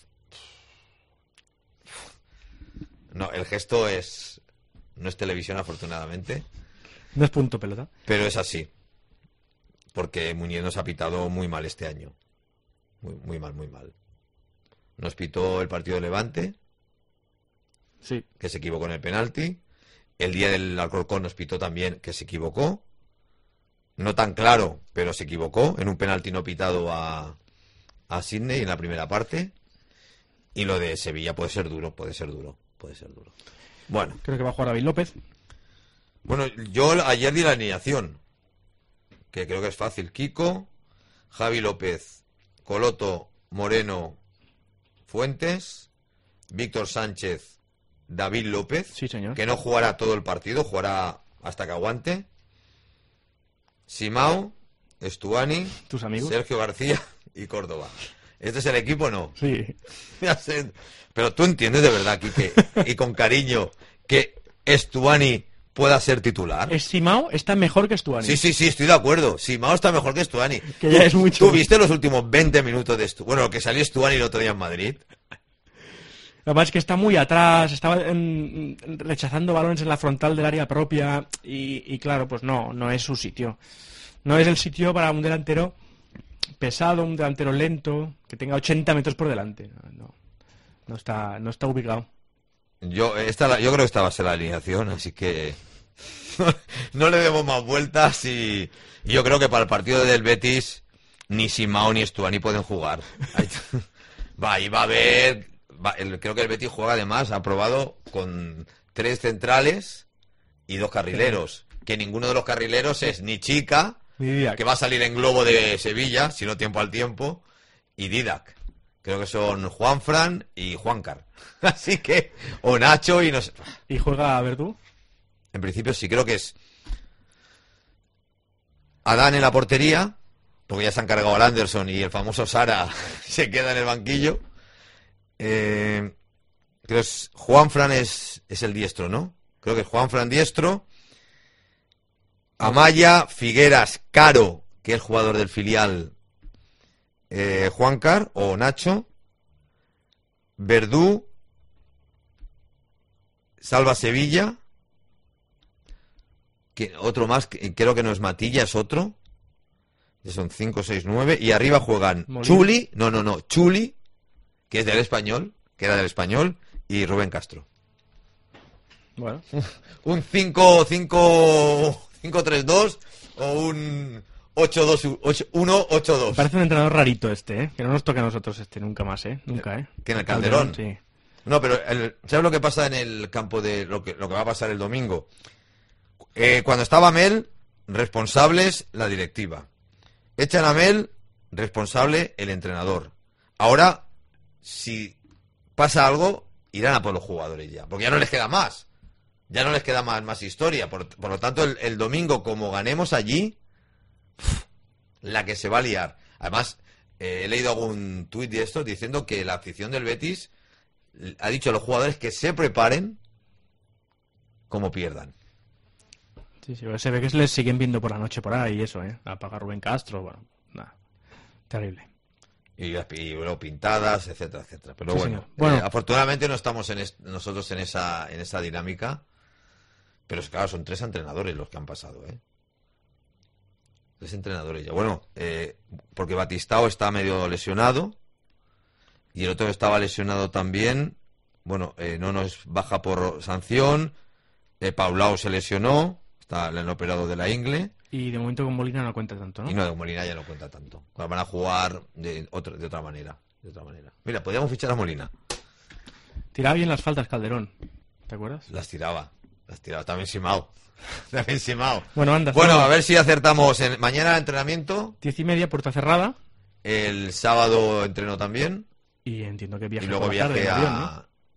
No, el gesto es... No es televisión, afortunadamente. No es punto pelota. Pero es así. Porque Muñiz nos ha pitado muy mal este año. Muy, muy mal, muy mal. Nos pitó el partido de Levante. Sí. Que se equivocó en el penalti. El día del Alcorcón nos pitó también, que se equivocó. No tan claro, pero se equivocó. En un penalti no pitado a, a Sydney en la primera parte. Y lo de Sevilla puede ser duro, puede ser duro, puede ser duro. Bueno. Creo que va a jugar David López. Bueno, yo ayer di la alineación, que creo que es fácil. Kiko, Javi López, Coloto, Moreno, Fuentes, Víctor Sánchez, David López, sí, señor. Que no jugará todo el partido, jugará hasta que aguante. Simao, Estuani, tus amigos, Sergio García y Córdoba. ¿Este es el equipo o no? Sí. Pero tú entiendes de verdad, Quique, y con cariño, que Estuani pueda ser titular. Simao está mejor que Estuani. Sí, sí, sí, estoy de acuerdo. Simao está mejor que Estuani. Que ya ¿Tú, es mucho. ¿Tú viste los últimos veinte minutos de Estuani? Bueno, lo que salió Estuani el otro día en Madrid. Además es que está muy atrás, estaba en, rechazando balones en la frontal del área propia y, y claro, pues no, no es su sitio. No es el sitio para un delantero pesado, un delantero lento, que tenga ochenta metros por delante. No, no está, no está ubicado. Yo, esta, yo creo que esta va a ser la alineación, así que no, no le demos más vueltas y, y yo creo que para el partido del Betis ni Simao ni Estuani pueden jugar. Va, y va a haber, va, el, creo que el Betis juega además, ha probado con tres centrales y dos carrileros, que ninguno de los carrileros es ni Chica, que va a salir en globo de Sevilla, si no tiempo al tiempo, y Didac. Creo que son Juanfran y Juancar. Así que, o Nacho y no sé. ¿Y juega Verdú? En principio sí, creo que es Adán en la portería, porque ya se han cargado al Anderson y el famoso Sara se queda en el banquillo. Eh, creo que es Juanfran es, es el diestro, ¿no? Creo que es Juanfran diestro. Amaya, Figueras, Caro, que es jugador del filial, eh, Juancar o Nacho, Verdú, Salva Sevilla, que otro más, que, creo que no es Matilla, es otro, son cinco, seis, nueve, y arriba juegan Molina. Chuli, no, no, no, Chuli, que es del Español, que era del Español, y Rubén Castro. Bueno. Un cinco, cinco... cinco tres dos o un ocho dos uno ocho dos. Parece un entrenador rarito este, ¿eh? Que no nos toque a nosotros este nunca más, ¿eh? Nunca, ¿eh? Que en el Calderón. Calderón, sí. No, pero el, ¿sabes lo que pasa en el campo de lo que, lo que va a pasar el domingo? Eh, cuando estaba Mel, responsables la directiva. Echan a Mel, responsable el entrenador. Ahora, si pasa algo, irán a por los jugadores ya, porque ya no les queda más. Ya no les queda más, más historia. Por, por lo tanto, el, el domingo, como ganemos allí, la que se va a liar. Además, eh, he leído algún tuit de esto diciendo que la afición del Betis ha dicho a los jugadores que se preparen como pierdan. Sí, sí, se ve que les siguen viendo por la noche por ahí y eso, ¿eh? Apagar Rubén Castro, bueno, nada. Terrible. Y, y bueno, pintadas, etcétera, etcétera. Pero sí, bueno, bueno. Eh, afortunadamente no estamos en es, nosotros en esa, en esa dinámica. Pero claro, son tres entrenadores los que han pasado, ¿eh? Tres entrenadores ya. Bueno, eh, porque Batistao está medio lesionado. Y el otro estaba lesionado también. Bueno, eh, no nos baja por sanción. Eh, Paulao se lesionó. Está, le han operado de la ingle. Y de momento con Molina no cuenta tanto, ¿no? Y no, de Molina ya no cuenta tanto. Van a jugar de, otro, de otra manera. De otra manera. Mira, podríamos fichar a Molina. Tiraba bien las faltas Calderón. ¿Te acuerdas? Las tiraba. Las tiraba. También Simao. También Simao. Bueno, anda. Bueno, a ver si acertamos. En, mañana entrenamiento. Diez y media, puerta cerrada. El sábado entreno también. Y entiendo que viaje Y luego por la viaje tarde, a... avión, ¿no?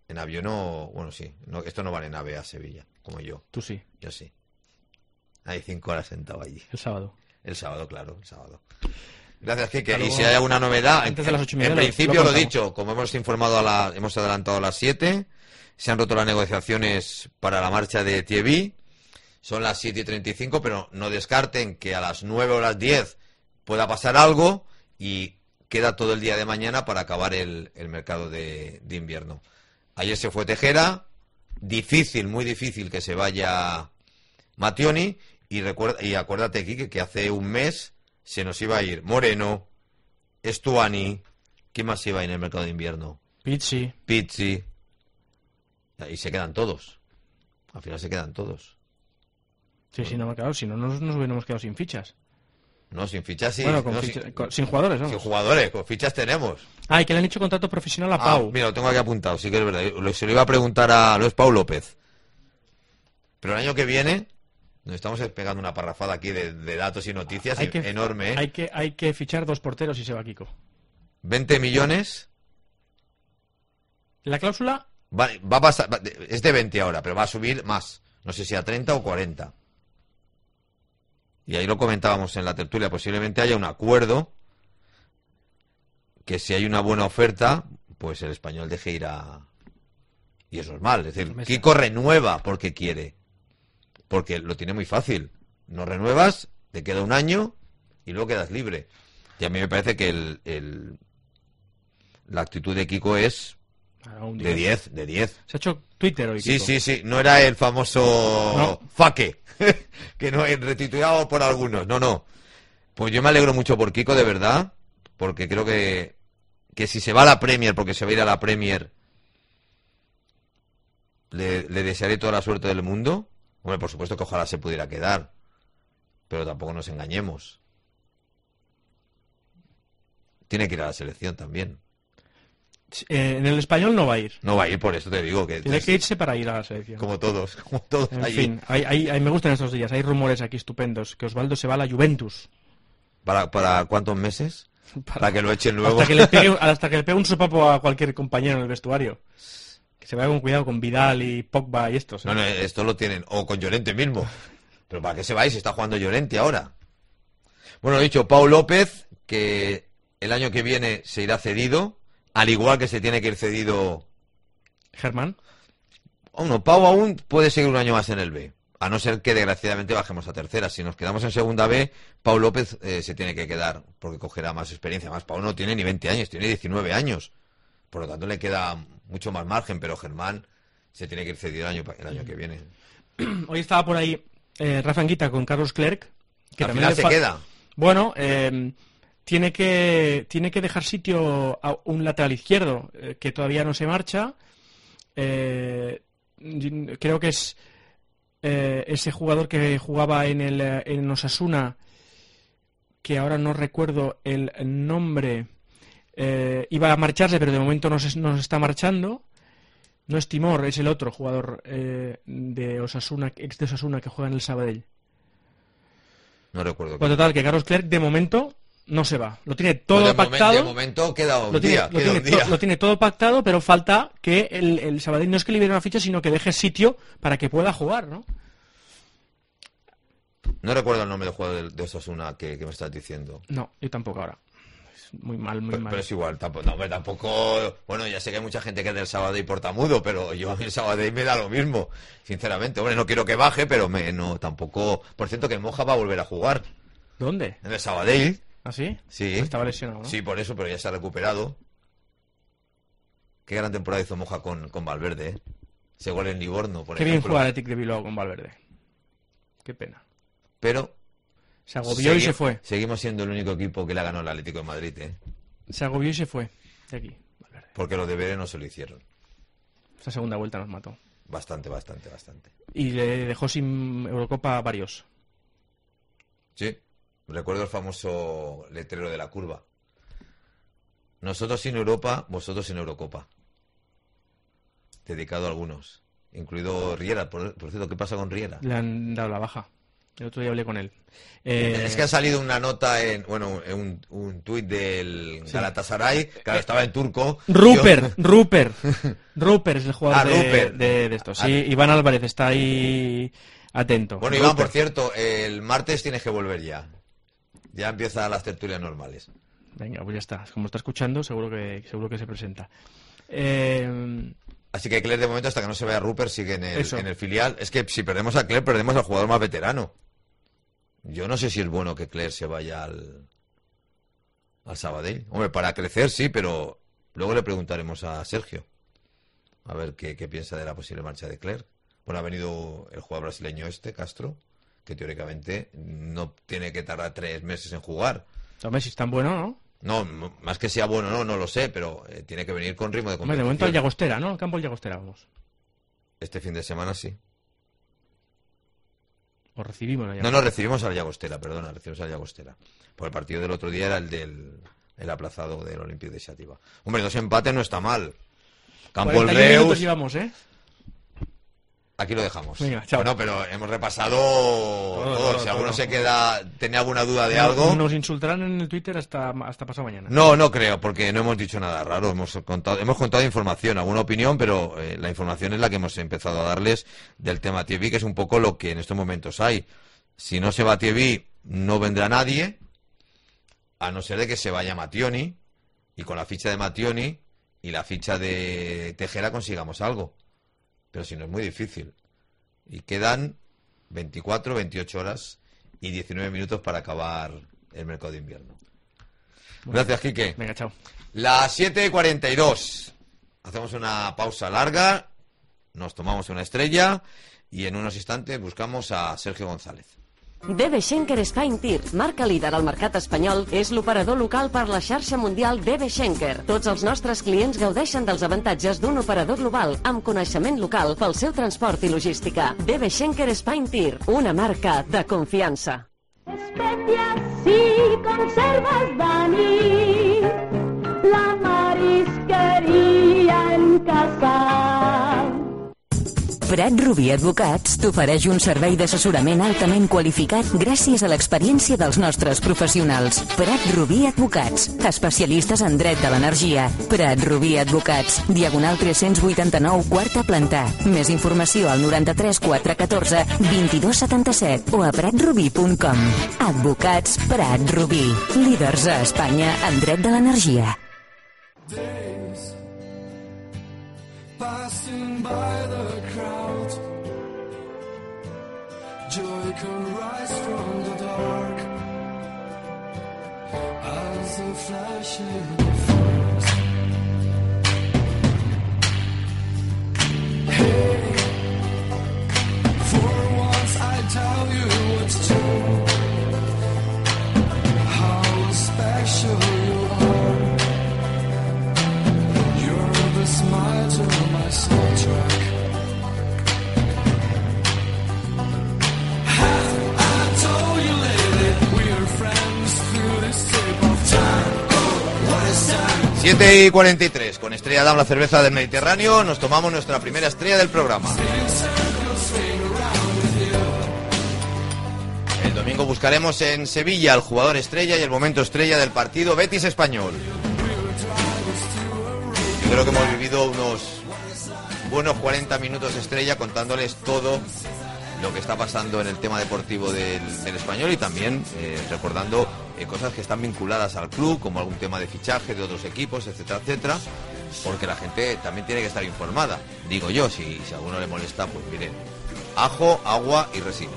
En avión no... Bueno, sí. No, esto no vale en AVE a Sevilla, como yo. Tú sí. Yo sí. Hay cinco horas sentado allí. El sábado. El sábado, claro, el sábado. Gracias, Kike. Y si hay alguna novedad, antes de las ocho y media, en principio lo, lo dicho, como hemos informado a la, hemos adelantado a las siete, se han roto las negociaciones para la marcha de Thierry. Son las siete y treinta y cinco, pero no descarten que a las nueve o las diez pueda pasar algo y queda todo el día de mañana para acabar el, el mercado de, de invierno. Ayer se fue Tejera, difícil, muy difícil que se vaya Mattioni, y recuerda, y acuérdate, Kike, que hace un mes se nos iba a ir Moreno, Stuani, ¿quién más iba en el mercado de invierno? Pizzi. Pizzi. Y se quedan todos. Al final se quedan todos. Sí, sí, no, claro, si no nos, nos hubiéramos quedado sin fichas. No, sin fichas sí. Bueno, con no, ficha, sin, con, sin jugadores, ¿no? Sin jugadores, con fichas tenemos. Ah, y que le han hecho contrato profesional a Ah, Pau. mira, lo tengo aquí apuntado, sí que es verdad. Lo, se lo iba a preguntar a... No es Pau López. Pero el año que viene... Nos estamos pegando una parrafada aquí de, de datos y noticias hay que, enorme, ¿eh? Hay que, hay que fichar dos porteros y se va Kiko. veinte millones. La cláusula... Va, va a pasar... Va, es de veinte ahora, pero va a subir más. No sé si a treinta o cuarenta. Y ahí lo comentábamos en la tertulia. Posiblemente haya un acuerdo que si hay una buena oferta, pues el Español deje ir a... Y eso es mal. Es decir, Kiko renueva porque quiere. Porque lo tiene muy fácil. No renuevas, te queda un año y luego quedas libre. Y a mí me parece que el, el la actitud de Kiko es de diez, de diez. Se ha hecho Twitter hoy, Sí, Kiko. sí, sí. No era el famoso no. faque, que no es retuiteado por algunos. No, no. Pues yo me alegro mucho por Kiko, de verdad, porque creo que, que si se va a la Premier, porque se va a ir a la Premier, le, le desearé toda la suerte del mundo. Hombre, por supuesto que ojalá se pudiera quedar, pero tampoco nos engañemos. Tiene que ir a la selección también. Eh, en el Español no va a ir. No va a ir, por eso te digo que... Tiene que irse para ir a la selección. Como todos, como todos En allí. fin, hay, hay, hay, me gustan estos días. Hay rumores aquí estupendos. Que Osvaldo se va a la Juventus. ¿Para, para cuántos meses? Para, para que lo echen luego. Hasta que, le pegue, hasta que le pegue un sopapo a cualquier compañero en el vestuario. Que se vaya con cuidado con Vidal y Pogba y estos. ¿eh? No, no, esto lo tienen. O con Llorente mismo. Pero ¿para qué se va? Si está jugando Llorente ahora. Bueno, lo dicho, Pau López, que el año que viene se irá cedido. Al igual que se tiene que ir cedido... Germán. Bueno, Pau aún puede seguir un año más en el B. A no ser que desgraciadamente bajemos a tercera. Si nos quedamos en segunda B, Pau López eh, se tiene que quedar. Porque cogerá más experiencia. Más, Pau no tiene ni veinte años, tiene diecinueve años. Por lo tanto le queda mucho más margen. Pero Germán se tiene que ir cedido el año, el año que viene. Hoy estaba por ahí eh, Rafa Anguita con Carlos Clerc. Que Al también final se fa... queda. Bueno, eh... Tiene que, tiene que dejar sitio a un lateral izquierdo eh, que todavía no se marcha. Eh, creo que es eh, ese jugador que jugaba en el en Osasuna, que ahora no recuerdo el nombre. Eh, iba a marcharse, pero de momento no se, no se está marchando. No es Timor, es el otro jugador eh, de Osasuna, ex de Osasuna, que juega en el Sabadell. No recuerdo. Pues total, que Carlos Clerc de momento no se va. Lo tiene todo no, de pactado. Momen, de momento queda un lo tiene, día. Lo, queda tiene un día. To, lo tiene todo pactado, pero falta que el, el Sabadell no es que libere una ficha, sino que deje sitio para que pueda jugar, ¿no? No recuerdo el nombre del jugador de, de Osasuna que, que me estás diciendo. No, yo tampoco ahora. Es muy mal, muy pero, mal. Pero es igual, tampoco, no, hombre, tampoco... Bueno, ya sé que hay mucha gente que es del Sabadell y Portamudo, pero yo a mí el Sabadell me da lo mismo, sinceramente. Hombre, no quiero que baje, pero me, no, tampoco... Por cierto, que Moja va a volver a jugar. ¿Dónde? En el Sabadell. ¿Ah, sí? Sí. Estaba lesionado, ¿no? Sí, por eso, pero ya se ha recuperado. Qué gran temporada hizo Moja con, con Valverde, ¿eh? Ese gol en Livorno, por Qué ejemplo. bien juega el Athletic de Bilbao con Valverde. Qué pena. Pero... Se agobió segui- y se fue. Seguimos siendo el único equipo que le ha ganado el Atlético de Madrid, ¿eh? Se agobió y se fue de aquí, Valverde. Porque los deberes no se lo hicieron. Esta segunda vuelta nos mató. Bastante, bastante, bastante. Y le dejó sin Eurocopa a varios. Sí. Recuerdo el famoso letrero de la curva. Nosotros sin Europa, vosotros sin Eurocopa. Dedicado a algunos. Incluido Riera. Por, por cierto, ¿qué pasa con Riera? Le han dado la baja. El otro día hablé con él. Eh... Es que ha salido una nota en, bueno, en un, un tuit del sí. Galatasaray, que estaba en turco. Rupert, yo... Rupert, Rupert es el jugador ah, de, de, de esto. Sí, ah, Iván Álvarez está ahí atento. Bueno, Rupert. Iván, por cierto, el martes tienes que volver ya. Ya empiezan las tertulias normales. Venga, pues ya está. Como está escuchando, seguro que seguro que se presenta. Eh... Así que Cler, de momento, hasta que no se vea Rupert, sigue en el, en el filial. Es que si perdemos a Cler, perdemos al jugador más veterano. Yo no sé si es bueno que Cler se vaya al, al Sabadell. Hombre, para crecer sí, pero luego le preguntaremos a Sergio a ver qué, qué piensa de la posible marcha de Cler. Bueno, ha venido el jugador brasileño este, Castro, que teóricamente no tiene que tardar tres meses en jugar. Hombre, si es tan bueno, ¿no? No, más que sea bueno, no, no lo sé, pero eh, tiene que venir con ritmo de competición. Hombre, de momento al Llagostera, ¿no? El campo del Llagostera, vamos. Este fin de semana sí. ¿O recibimos la No, no, recibimos al Llagostera, perdona, recibimos al Llagostera. Por el partido del otro día era el del el aplazado del Olympique de Xàtiva. Hombre, dos empates no está mal. Campo el Reus. Llevamos, ¿eh? Aquí lo dejamos. Venga, chao. Bueno, pero hemos repasado todo. todo, todo si alguno todo. se queda, tenía alguna duda de no, algo. Nos insultarán en el Twitter hasta, hasta pasado mañana. No, no creo, porque no hemos dicho nada raro. Hemos contado, hemos contado información, alguna opinión, pero eh, la información es la que hemos empezado a darles del tema Thierry, que es un poco lo que en estos momentos hay. Si no se va Thierry, no vendrá nadie, a no ser de que se vaya Mattioni, y con la ficha de Mattioni y la ficha de Tejera consigamos algo. Pero si no es muy difícil. Y quedan veinticuatro, veintiocho horas y diecinueve minutos para acabar el mercado de invierno. Bueno, gracias, Quique. Venga, chao. Las siete y cuarenta y dos. Hacemos una pausa larga, nos tomamos una estrella y en unos instantes buscamos a Sergio González. D B Schenker Spine Tir, marca líder al mercat espanyol, és l'operador local per la xarxa mundial D B Schenker. Tots els nostres clients gaudeixen dels avantatges d'un operador global amb coneixement local pel seu transport i logística. D B Schenker Spine Tir, una marca de confiança. Especias y conservas Dani, la marisqueria en casa. Prat Rubí Advocats t'ofereix un servei d'assessorament altament qualificat gràcies a l'experiència dels nostres professionals. Prat Rubí Advocats, especialistes en dret de l'energia. Prat Rubí Advocats, diagonal tres-cents vuitanta-nou, quarta planta. Més informació al noranta-tres quatre catorze vint-i-dos setanta-set o a prat rubí punt com. Advocats Prat Rubí, líders a Espanya en dret de l'energia. Passing by the crowd, joy can rise from the dark as a flashing flames. Hey, for once I tell you what's true, how special you are. You're the smile to my soundtrack. Have I told you lately we are friends through this tape of time? Oh, what is time? siete y cuarenta y tres, con Estrella Damm, la cerveza del Mediterráneo, nos tomamos nuestra primera estrella del programa. El domingo buscaremos en Sevilla al jugador estrella y el momento estrella del partido Betis Español. Yo creo que hemos vivido unos buenos cuarenta minutos estrella contándoles todo lo que está pasando en el tema deportivo del, del Español y también eh, recordando eh, cosas que están vinculadas al club, como algún tema de fichaje de otros equipos, etcétera, etcétera, porque la gente también tiene que estar informada. Digo yo, si, si a alguno le molesta, pues miren, ajo, agua y resina.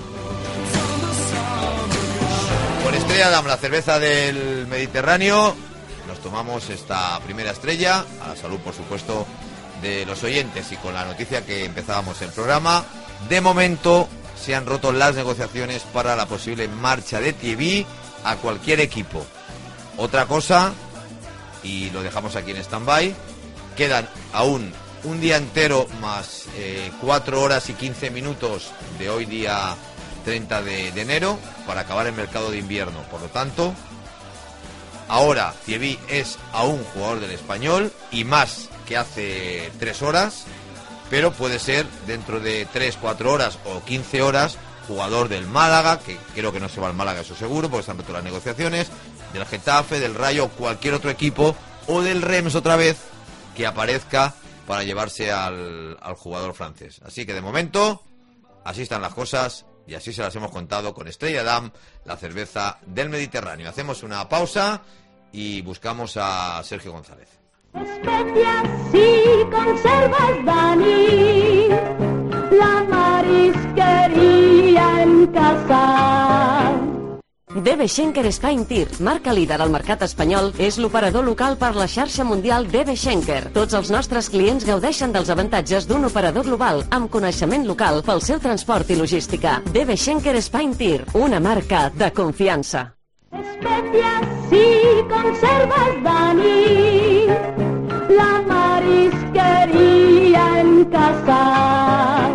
Con Estrella Damm, la cerveza del Mediterráneo, nos tomamos esta primera estrella, a la salud, por supuesto, de los oyentes, y con la noticia que empezábamos el programa. De momento se han roto las negociaciones para la posible marcha de Thierry a cualquier equipo. Otra cosa, y lo dejamos aquí en stand-by, quedan aún un día entero más eh, cuatro horas y quince minutos de hoy, día treinta de, de enero, para acabar el mercado de invierno. Por lo tanto, ahora Thierry es aún jugador del Español y más que hace tres horas, pero puede ser dentro de tres, cuatro horas o quince horas jugador del Málaga, que creo que no se va al Málaga, eso seguro, porque están roto las negociaciones, del Getafe, del Rayo o cualquier otro equipo, o del Reims otra vez, que aparezca para llevarse al, al jugador francés. Así que de momento, así están las cosas y así se las hemos contado con Estrella Damm, la cerveza del Mediterráneo. Hacemos una pausa y buscamos a Sergio González. Especias y conservas, Dani, la marisquería en casa. D B Schenker Spain Tir, marca líder al mercat espanyol, és l'operador local per la xarxa mundial D B Schenker. Tots els nostres clients gaudeixen dels avantatges d'un operador global amb coneixement local pel seu transport i logística. D B Schenker Spain Tir, una marca de confiança. Especias y conservas, Dani, la marisquería en casa.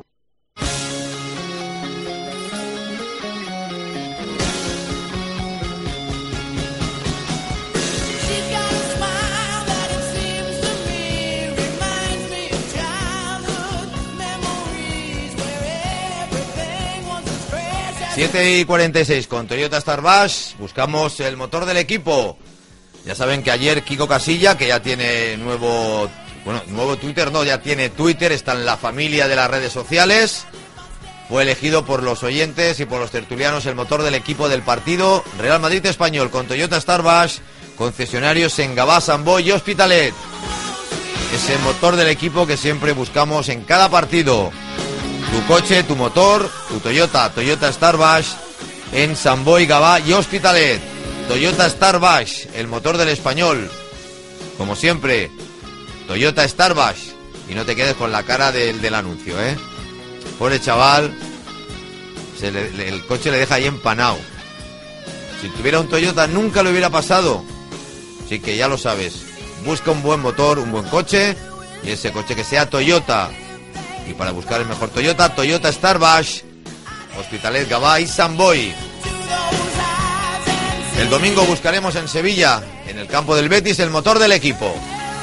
siete y cuarenta y seis con Toyota Starbash, buscamos el motor del equipo. Ya saben que ayer Kiko Casilla, que ya tiene nuevo, bueno, nuevo Twitter, no, ya tiene Twitter, está en la familia de las redes sociales, fue elegido por los oyentes y por los tertulianos el motor del equipo del partido Real Madrid Español con Toyota Starbash, concesionarios en Gavà, Sant Boi y Hospitalet. Ese motor del equipo que siempre buscamos en cada partido. Tu coche, tu motor, tu Toyota, Toyota Starbash en Sant Boi, Gavà y Hospitalet. Toyota Starbash, el motor del Español. Como siempre, Toyota Starbash. Y no te quedes con la cara del, del anuncio, ¿eh? Pobre chaval, se le, le, el coche le deja ahí empanado. Si tuviera un Toyota nunca le hubiera pasado. Así que ya lo sabes, busca un buen motor, un buen coche, y ese coche que sea Toyota. Y para buscar el mejor Toyota, Toyota Starbash, Hospitalet, Gavà y Sant Boi. El domingo buscaremos en Sevilla, en el campo del Betis, el motor del equipo.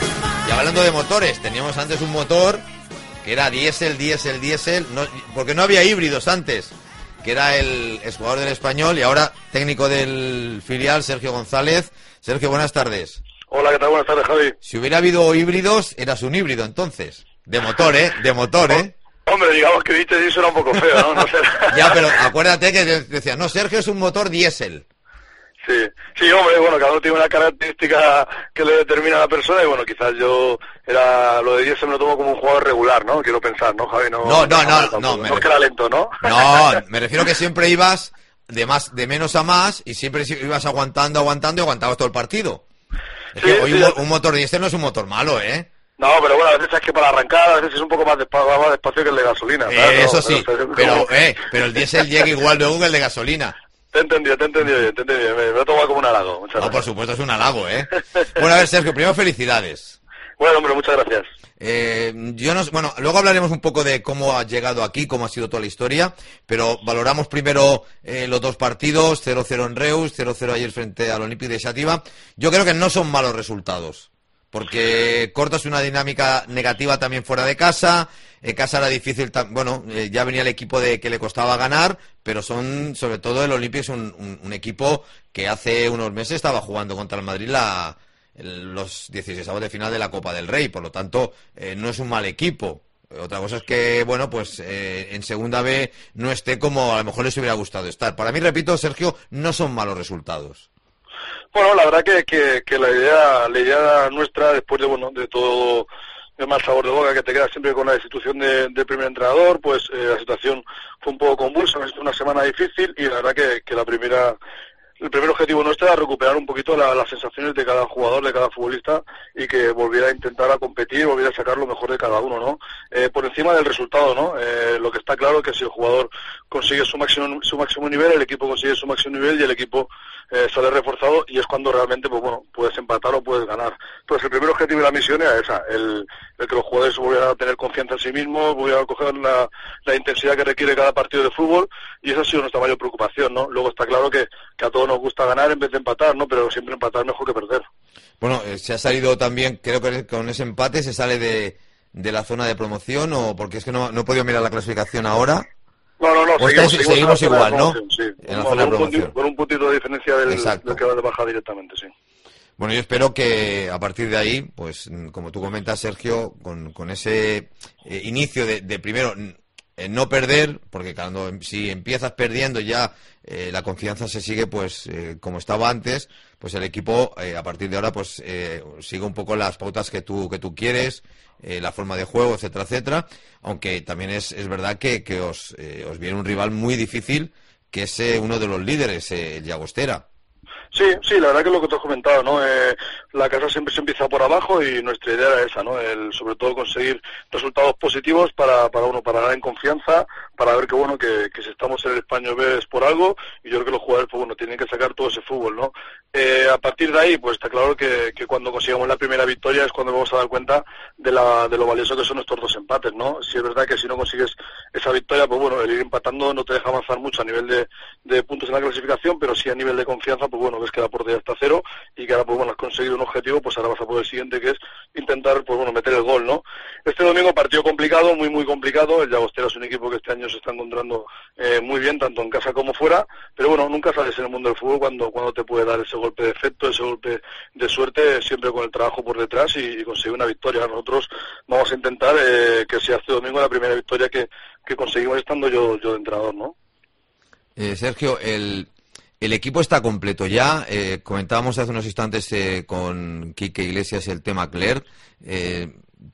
Y hablando de motores, teníamos antes un motor que era diésel, diésel, diésel, no, porque no había híbridos antes, que era el exjugador del Español y ahora técnico del filial, Sergio González. Sergio, buenas tardes. Hola, ¿qué tal? Buenas tardes, Javi. Si hubiera habido híbridos, eras un híbrido entonces. De motor, ¿eh? De motor, ¿eh? Hombre, digamos que viste eso era un poco feo, ¿no? No sé. Ya, pero acuérdate que decía, no, Sergio es un motor diésel. Sí, sí, hombre, bueno, cada uno tiene una característica que le determina a la persona y bueno, quizás yo era lo de diésel me lo tomo como un jugador regular, ¿no? Quiero pensar, ¿no, Javi? No, no, no, no, no, no, me no es que era lento, ¿no? No, me refiero que siempre ibas de más, de menos a más y siempre ibas aguantando, aguantando y aguantabas todo el partido. Es sí, que hoy sí, un, un motor diésel no es un motor malo, ¿eh? No, pero bueno, a veces es que para arrancar, a veces es un poco más despacio, más despacio que el de gasolina. Eh, ¿sabes? eso No, sí, pero, pero, como... eh, pero el diésel llega igual luego que el de gasolina. Te he entendido, te he entendido bien, te he entendido bien. Me lo he tomado como un halago. Muchas No, gracias. por supuesto, es un halago, ¿eh? Bueno, a ver, Sergio, primero felicidades. Bueno, hombre, muchas gracias. Eh, yo no, bueno, luego hablaremos un poco de cómo ha llegado aquí, cómo ha sido toda la historia, pero valoramos primero eh, los dos partidos, cero cero en Reus, cero cero ayer frente al Olympique de Xàtiva. Yo creo que no son malos resultados, porque cortas una dinámica negativa también fuera de casa. En casa era difícil, bueno, eh, ya venía el equipo de que le costaba ganar, pero son, sobre todo el Olympique es un, un, un equipo que hace unos meses estaba jugando contra el Madrid la, el, los dieciseisavos de final de la Copa del Rey, por lo tanto, eh, no es un mal equipo. Otra cosa es que, bueno, pues eh, en segunda B no esté como a lo mejor les hubiera gustado estar. Para mí, repito, Sergio, no son malos resultados. Bueno, la verdad que, que, que la idea la idea nuestra, después de bueno de todo el mal sabor de boca que te queda siempre con la destitución de, del primer entrenador, pues eh, la situación fue un poco convulsa, es una semana difícil y la verdad que, que la primera el primer objetivo nuestro era recuperar un poquito la, las sensaciones de cada jugador, de cada futbolista y que volviera a intentar a competir, volviera a sacar lo mejor de cada uno, ¿no? Eh, por encima del resultado, ¿no? Eh, lo que está claro es que si el jugador consigue su máximo su máximo nivel, el equipo consigue su máximo nivel y el equipo eh, sale reforzado y es cuando realmente, pues bueno, puedes empatar o puedes ganar. Entonces el primer objetivo de la misión era esa, el, el que los jugadores volvieran a tener confianza en sí mismos, volvieran a coger la, la intensidad que requiere cada partido de fútbol y esa ha sido nuestra mayor preocupación, ¿no? Luego está claro que, que a todos nos gusta ganar en vez de empatar, ¿no? Pero siempre empatar mejor que perder. Bueno, eh, se ha salido también, creo que con ese empate se sale de, de la zona de promoción, o porque es que no, no he podido mirar la clasificación ahora. No, no, no, o seguimos, estáis, seguimos igual, ¿no? Sí. En la Con, zona de un promoción. puntito, con un puntito de diferencia del, Exacto. del que va de baja directamente, sí. Bueno, yo espero que a partir de ahí, pues como tú comentas, Sergio, con, con ese eh, inicio de, de primero eh, no perder, porque cuando si empiezas perdiendo ya eh, la confianza se sigue pues eh, como estaba antes, pues el equipo eh, a partir de ahora pues eh, sigue un poco las pautas que tú que tú quieres, eh, la forma de juego, etcétera, etcétera, aunque también es, es verdad que, que os, eh, os viene un rival muy difícil, que es eh, uno de los líderes, eh, el Llagostera. Sí, sí, la verdad que es lo que tú has comentado, ¿no? Eh, la casa siempre se empieza por abajo y nuestra idea era esa, ¿no? El, sobre todo conseguir resultados positivos para, para uno, para ganar en confianza, para ver que, bueno, que, que si estamos en el Español B es por algo, y yo creo que los jugadores, pues bueno, tienen que sacar todo ese fútbol, ¿no? Eh, a partir de ahí, pues está claro que, que cuando consigamos la primera victoria es cuando vamos a dar cuenta de, la, de lo valioso que son nuestros dos empates, ¿no? Si es verdad que si no consigues esa victoria, pues bueno, el ir empatando no te deja avanzar mucho a nivel de, de puntos en la clasificación, pero sí a nivel de confianza, pues bueno, ves que la portería está a cero y que ahora, pues bueno, has conseguido un objetivo, pues ahora vas a por el siguiente, que es intentar, pues bueno, meter el gol, ¿no? Este domingo partido complicado, muy muy complicado. El Llagostera es un equipo que este año se está encontrando eh, muy bien, tanto en casa como fuera, pero bueno, nunca sabes en el mundo del fútbol cuando, cuando te puede dar ese golpe de efecto, ese golpe de suerte, siempre con el trabajo por detrás y, y conseguir una victoria. Nosotros vamos a intentar eh, que sea este domingo la primera victoria que, que conseguimos estando yo, yo de entrenador, ¿no? Eh, Sergio, el... El equipo está completo ya. Eh, comentábamos hace unos instantes eh, con Quique Iglesias el tema Clerc. Eh,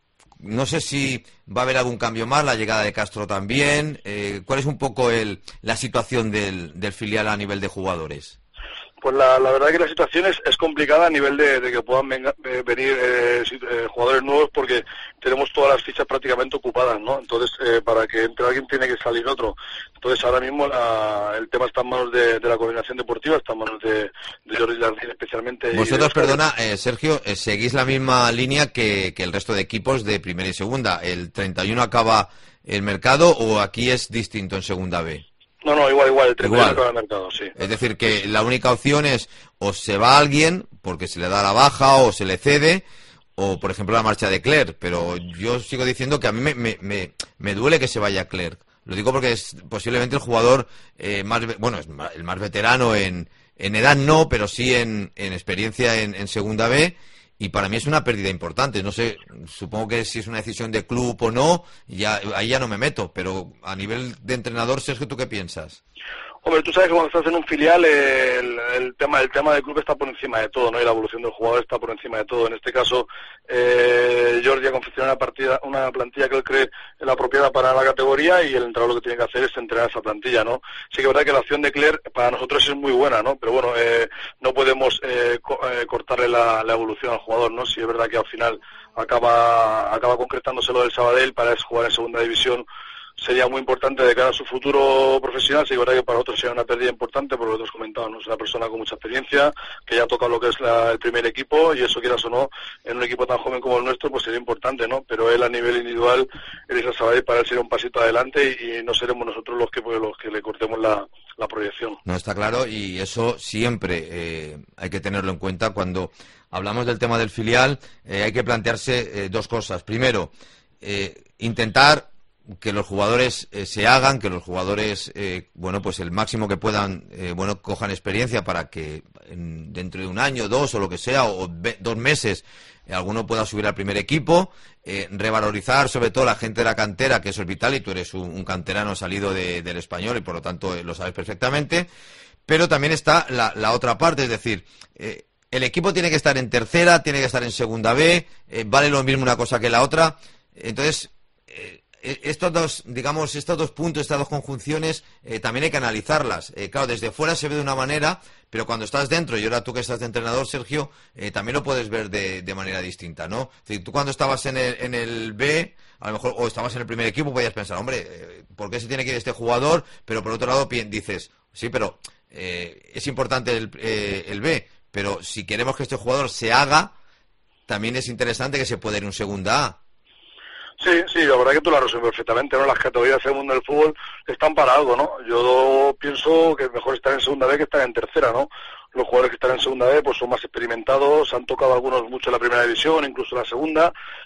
no sé si va a haber algún cambio más, la llegada de Castro también. Eh, ¿Cuál es un poco el, la situación del, del filial a nivel de jugadores? Pues la, la verdad que la situación es, es complicada a nivel de, de que puedan venga, eh, venir eh, eh, jugadores nuevos, porque tenemos todas las fichas prácticamente ocupadas, ¿no? Entonces, eh, para que entre alguien tiene que salir otro. Entonces, ahora mismo la, el tema está en manos de, de la coordinación deportiva, está en manos de, de Jordi Jardín especialmente. Vosotros, perdona, eh, Sergio, eh, seguís la misma línea que, que el resto de equipos de primera y segunda. ¿El treinta y uno acaba el mercado o aquí es distinto en segunda B? No, no, igual, igual, el treinta y uno acaba el mercado, sí. Es decir, que la única opción es o se va alguien porque se le da la baja o se le cede, o por ejemplo la marcha de Clerc, pero yo sigo diciendo que a mí me, me, me, me duele que se vaya Clerc. Lo digo porque es posiblemente el jugador eh, más, bueno, es el más veterano en, en edad no, pero sí en, en experiencia en, en segunda B. Y para mí es una pérdida importante. No sé, supongo que si es una decisión de club o no, ya ahí ya no me meto. Pero a nivel de entrenador, Sergio, ¿tú qué piensas? Hombre, tú sabes que cuando estás en un filial el, el tema el tema del club está por encima de todo, ¿no? Y la evolución del jugador está por encima de todo. En este caso, eh, Jordi ha confeccionado una partida, una plantilla que él cree la apropiada para la categoría, y el entrenador lo que tiene que hacer es entrenar esa plantilla, ¿no? Sí que es verdad que la opción de Clerc para nosotros es muy buena, ¿no? Pero bueno, eh, no podemos eh, co eh, cortarle la, la evolución al jugador, ¿no? Si es verdad que al final acaba acaba concretándose lo del Sabadell para jugar en segunda división, sería muy importante de cara a su futuro profesional. Sí, es verdad que para otros sería una pérdida importante, por lo que otros comentaban, ¿no? Es una persona con mucha experiencia, que ya ha tocado lo que es la, el primer equipo, y eso, quieras o no, en un equipo tan joven como el nuestro, pues sería importante, ¿no? Pero él a nivel individual, Elisa Sabadell, para él sería un pasito adelante, y, y no seremos nosotros los que pues, los que le cortemos la, la proyección. No, está claro, y eso siempre eh, hay que tenerlo en cuenta cuando hablamos del tema del filial. Eh, hay que plantearse eh, dos cosas. Primero, eh, intentar que los jugadores eh, se hagan, que los jugadores, eh, bueno, pues el máximo que puedan, eh, bueno, cojan experiencia para que en, dentro de un año, dos o lo que sea, o ve, dos meses, eh, alguno pueda subir al primer equipo, eh, revalorizar sobre todo la gente de la cantera, que eso es vital, y tú eres un, un canterano salido de, del Español y por lo tanto eh, lo sabes perfectamente. Pero también está la, la otra parte, es decir, eh, el equipo tiene que estar en tercera, tiene que estar en segunda B, eh, vale lo mismo una cosa que la otra. Entonces, eh, estos dos, digamos, estos dos puntos, estas dos conjunciones, eh, también hay que analizarlas. Eh, claro, desde fuera se ve de una manera, pero cuando estás dentro, y ahora tú que estás de entrenador, Sergio, eh, también lo puedes ver de, de manera distinta, ¿no? Es decir, tú cuando estabas en el, en el B, a lo mejor, o estabas en el primer equipo, podías pensar, hombre, eh, ¿por qué se tiene que ir este jugador? Pero por otro lado dices, sí, pero eh, es importante el, eh, el B, pero si queremos que este jugador se haga, también es interesante que se pueda ir un segunda A. Sí, sí, la verdad que tú lo resuelves perfectamente, ¿no? Las categorías del mundo del fútbol están para algo, ¿no? Yo pienso que es mejor estar en segunda B que estar en tercera, ¿no? Los jugadores que están en segunda B pues son más experimentados, han tocado algunos mucho en la primera división, incluso en la segunda,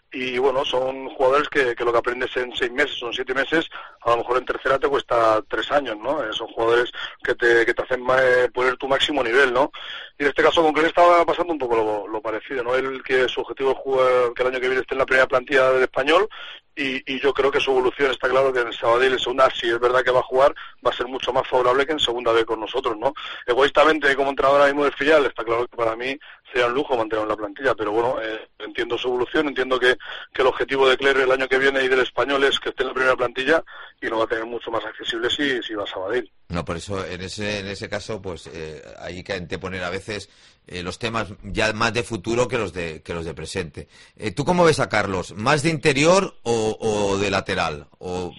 y bueno, son jugadores que, que lo que aprendes en seis meses o en siete meses, a lo mejor en tercera te cuesta tres años, ¿no? Eh, son jugadores que te, que te hacen más, eh, poner tu máximo nivel, ¿no? Y en este caso con Cler estaba pasando un poco lo, lo parecido, ¿no? Él que su objetivo es jugar, que el año que viene esté en la primera plantilla del Español, y, y yo creo que su evolución está claro que en Sabadell en segunda, si es verdad que va a jugar, va a ser mucho más favorable que en segunda B con nosotros, ¿no? Egoístamente, como entrenador ahora mismo del filial, está claro que para mí sería un lujo mantenerlo en la plantilla, pero bueno, eh, entiendo su evolución, entiendo que, que el objetivo de Cler el año que viene y del Español es que esté en la primera plantilla, y lo va a tener mucho más accesible si, si va a Sabadell. No, por eso en ese en ese caso pues eh, hay que anteponer a veces eh, los temas ya más de futuro que los de que los de presente. Eh, ¿Tú cómo ves a Carlos? ¿Más de interior o, o de lateral? O...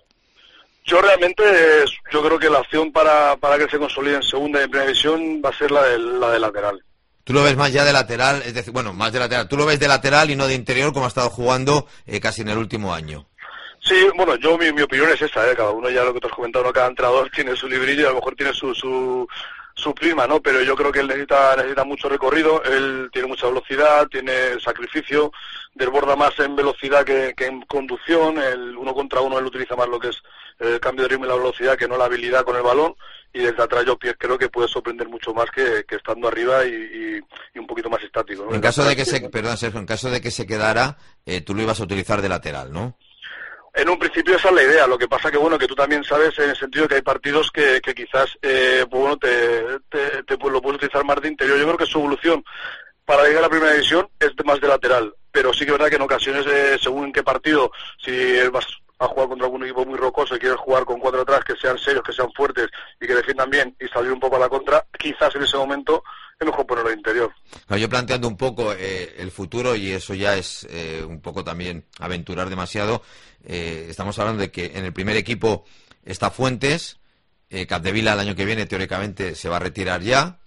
Yo realmente, yo creo que la opción para, para que se consolide en segunda y en primera división va a ser la de, la de lateral. Tú lo ves más ya de lateral, es decir, bueno, más de lateral. Tú lo ves de lateral y no de interior como ha estado jugando eh, casi en el último año. Sí, bueno, yo mi, mi opinión es esa, ¿eh? Cada uno, ya lo que te has comentado, ¿no? Cada entrenador tiene su librillo y a lo mejor tiene su, su, su prima, ¿no? Pero yo creo que él necesita, necesita mucho recorrido, él tiene mucha velocidad, tiene sacrificio, desborda más en velocidad que, que en conducción, el uno contra uno él utiliza más lo que es el cambio de ritmo y la velocidad que no la habilidad con el balón, y desde atrás yo creo que puede sorprender mucho más que, que estando arriba y, y, y un poquito más estático, ¿no? En caso de que se, perdón Sergio, en caso de que se quedara, eh, tú lo ibas a utilizar de lateral, ¿no? En un principio esa es la idea, lo que pasa que bueno, que tú también sabes en el sentido que hay partidos que, que quizás eh, pues bueno, te, te, te pues lo puedes utilizar más de interior. Yo creo que su evolución para llegar a la primera división es de más de lateral, pero sí que es verdad que en ocasiones, eh, según en qué partido, si vas a jugar contra algún equipo muy rocoso y quieres jugar con cuatro atrás que sean serios, que sean fuertes y que defiendan bien y salir un poco a la contra, quizás en ese momento es mejor ponerlo de interior. No, yo planteando un poco eh, el futuro, y eso ya es eh, un poco también aventurar demasiado, eh, estamos hablando de que en el primer equipo está Fuentes, eh, Capdevila el año que viene teóricamente se va a retirar ya,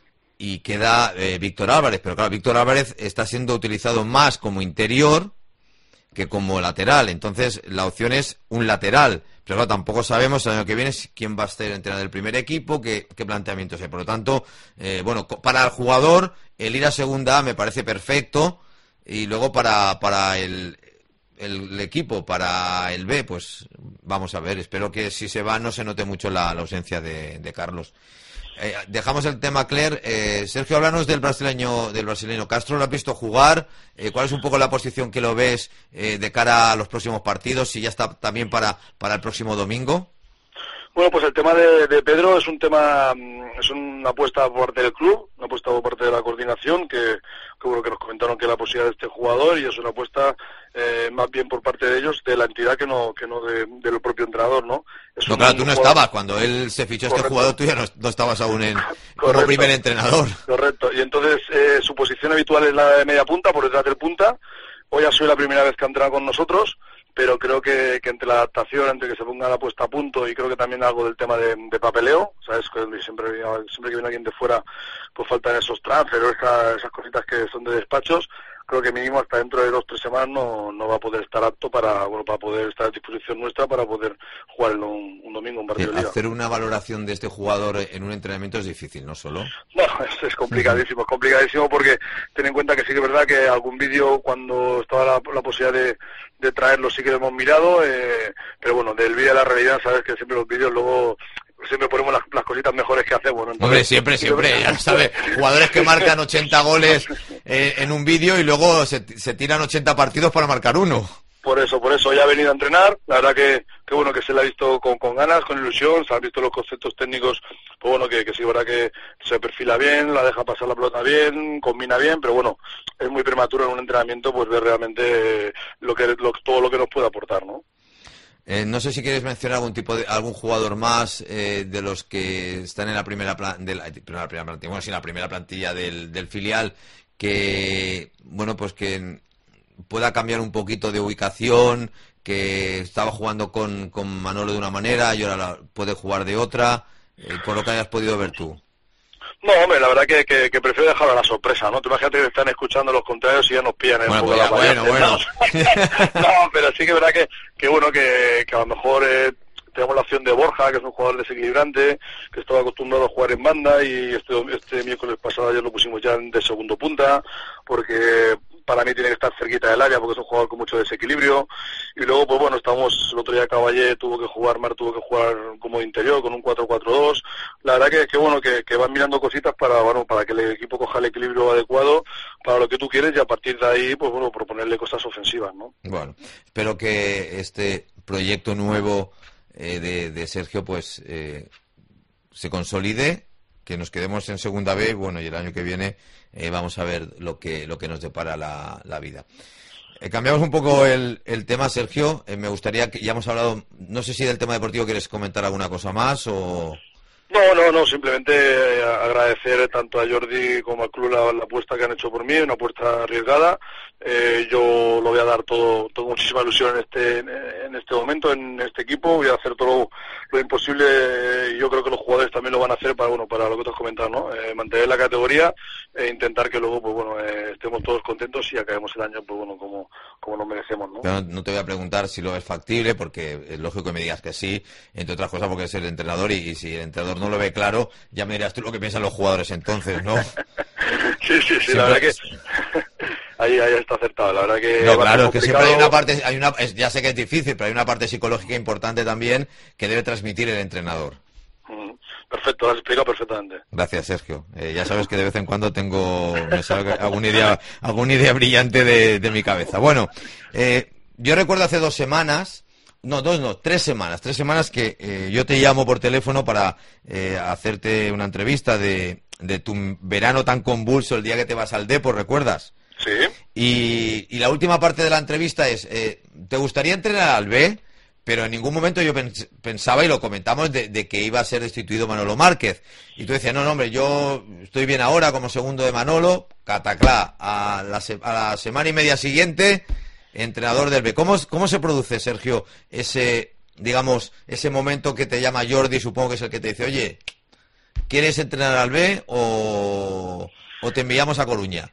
y queda eh, Víctor Álvarez, pero claro, Víctor Álvarez está siendo utilizado más como interior que como lateral, entonces la opción es un lateral, pero claro, tampoco sabemos el año que viene quién va a ser entrenador del primer equipo, qué, qué planteamientos hay, por lo tanto, eh, bueno, para el jugador el ir a segunda A me parece perfecto, y luego para, para el, el, el equipo, para el B, pues vamos a ver, espero que si se va no se note mucho la, la ausencia de, de Carlos. Eh, dejamos el tema Cler. Eh, Sergio, háblanos del brasileño del brasileño Castro. ¿Lo has visto jugar? Eh, ¿Cuál es un poco la posición que lo ves eh, de cara a los próximos partidos? Si ya está también para, para el próximo domingo. Bueno, pues el tema de, de Pedro es un tema, es una apuesta por parte del club, una apuesta por parte de la coordinación, que, que bueno, que nos comentaron que la posibilidad de este jugador, y es una apuesta eh, más bien por parte de ellos, de la entidad, que no que no de, del propio entrenador, ¿no? Es no, claro, tú no jugador... estabas, cuando él se fichó este jugador, tú ya no, no estabas aún en, como primer entrenador. Correcto, y entonces eh, su posición habitual es la de media punta, por detrás del punta. Hoy ha sido la primera vez que ha entrado con nosotros, pero creo que, que entre la adaptación, entre que se ponga la puesta a punto, y creo que también algo del tema de, de papeleo, ¿sabes? Que siempre, siempre que viene alguien de fuera, pues faltan esos transferos, esas, esas cositas que son de despachos. Creo que mínimo hasta dentro de dos o tres semanas no, no va a poder estar apto para, bueno, para poder estar a disposición nuestra para poder jugar un, un domingo, un partido de liga. Hacer una valoración de este jugador en un entrenamiento es difícil, ¿no solo? No, es, es complicadísimo, es complicadísimo porque ten en cuenta que sí que es verdad que algún vídeo, cuando estaba la, la posibilidad de, de traerlo, sí que lo hemos mirado, eh, pero bueno, del vídeo a la realidad, sabes que siempre los vídeos luego siempre ponemos las, las cositas mejores que hacemos, ¿no? Entonces, hombre, siempre, siempre, ya lo sabes, jugadores que marcan ochenta goles eh, en un vídeo y luego se, se tiran ochenta partidos para marcar uno. Por eso, por eso ya ha venido a entrenar, la verdad que, que bueno, que se le ha visto con, con ganas, con ilusión, se han visto los conceptos técnicos, pues bueno, que, que sí, verdad que se perfila bien, la deja pasar la pelota bien, combina bien, pero bueno, es muy prematuro en un entrenamiento pues ver realmente lo que lo, todo lo que nos puede aportar, ¿no? Eh, no sé si quieres mencionar algún tipo de algún jugador más eh, de los que están en la primera plan, de la, de la primera plantilla, bueno, sí, en la primera plantilla del, del filial, que bueno, pues que pueda cambiar un poquito de ubicación, que estaba jugando con, con Manolo de una manera y ahora la, puede jugar de otra, eh, por lo que hayas podido ver tú. No, hombre, la verdad que, que, que prefiero dejar a la sorpresa, ¿no? Tú imagínate que están escuchando los contrarios y ya nos pillan en bueno, un poco pues ya, la bueno, bueno. No, pero sí que es verdad que, que bueno, que, que a lo mejor eh, tenemos la opción de Borja, que es un jugador desequilibrante, que estaba acostumbrado a jugar en banda, y este, este miércoles pasado ayer lo pusimos ya de segundo punta, porque para mí tiene que estar cerquita del área porque es un jugador con mucho desequilibrio. Y luego, pues bueno, estamos, el otro día Caballé tuvo que jugar, Mar tuvo que jugar como de interior con un cuatro cuatro dos. La verdad que, que bueno, que, que van mirando cositas para, bueno, para que el equipo coja el equilibrio adecuado para lo que tú quieres y a partir de ahí, pues bueno, proponerle cosas ofensivas, ¿no? Bueno, espero que este proyecto nuevo eh, de, de Sergio, pues, eh, se consolide, que nos quedemos en segunda B, bueno, y el año que viene eh, vamos a ver lo que lo que nos depara la, la vida. Eh, cambiamos un poco el, el tema, Sergio. Eh, me gustaría que, ya hemos hablado, no sé si del tema deportivo quieres comentar alguna cosa más o... No, no, no, simplemente eh, agradecer tanto a Jordi como al club la, la apuesta que han hecho por mí, una apuesta arriesgada. Eh, yo lo voy a dar todo, tengo muchísima ilusión en este, en este momento, en este equipo, voy a hacer todo lo imposible, eh, yo creo que los jugadores también lo van a hacer para, bueno, para lo que te has comentado, ¿no? Eh, mantener la categoría e intentar que luego, pues bueno, eh, estemos todos contentos y acabemos el año, pues bueno, como, como nos merecemos, ¿no? Pero no te voy a preguntar si lo es factible, porque es lógico que me digas que sí, entre otras cosas porque es el entrenador y, y si el entrenador no lo ve claro, ya me dirás tú lo que piensan los jugadores entonces, ¿no? sí, sí, sí, la verdad que ahí, ahí está acertado, la verdad que... No, claro, es que siempre hay una parte, hay una, es, ya sé que es difícil, pero hay una parte psicológica importante también que debe transmitir el entrenador. Perfecto, lo has explicado perfectamente. Gracias, Sergio. Eh, ya sabes que de vez en cuando tengo me sale alguna idea, alguna idea brillante de, de mi cabeza. Bueno, eh, yo recuerdo hace dos semanas... No, dos no, tres semanas, tres semanas que eh, yo te llamo por teléfono para eh, hacerte una entrevista de, de tu verano tan convulso el día que te vas al Depor, ¿recuerdas? Sí. Y, y la última parte de la entrevista es, eh, ¿te gustaría entrenar al B? Pero en ningún momento yo pens pensaba, y lo comentamos, de, de que iba a ser destituido Manolo Márquez. Y tú decías, no, no, hombre, yo estoy bien ahora como segundo de Manolo, cataclá, a la, se a la semana y media siguiente... entrenador del B. ¿Cómo, ¿Cómo se produce, Sergio, ese, digamos, ese momento que te llama Jordi, supongo que es el que te dice, oye, ¿quieres entrenar al B o, o te enviamos a Coruña?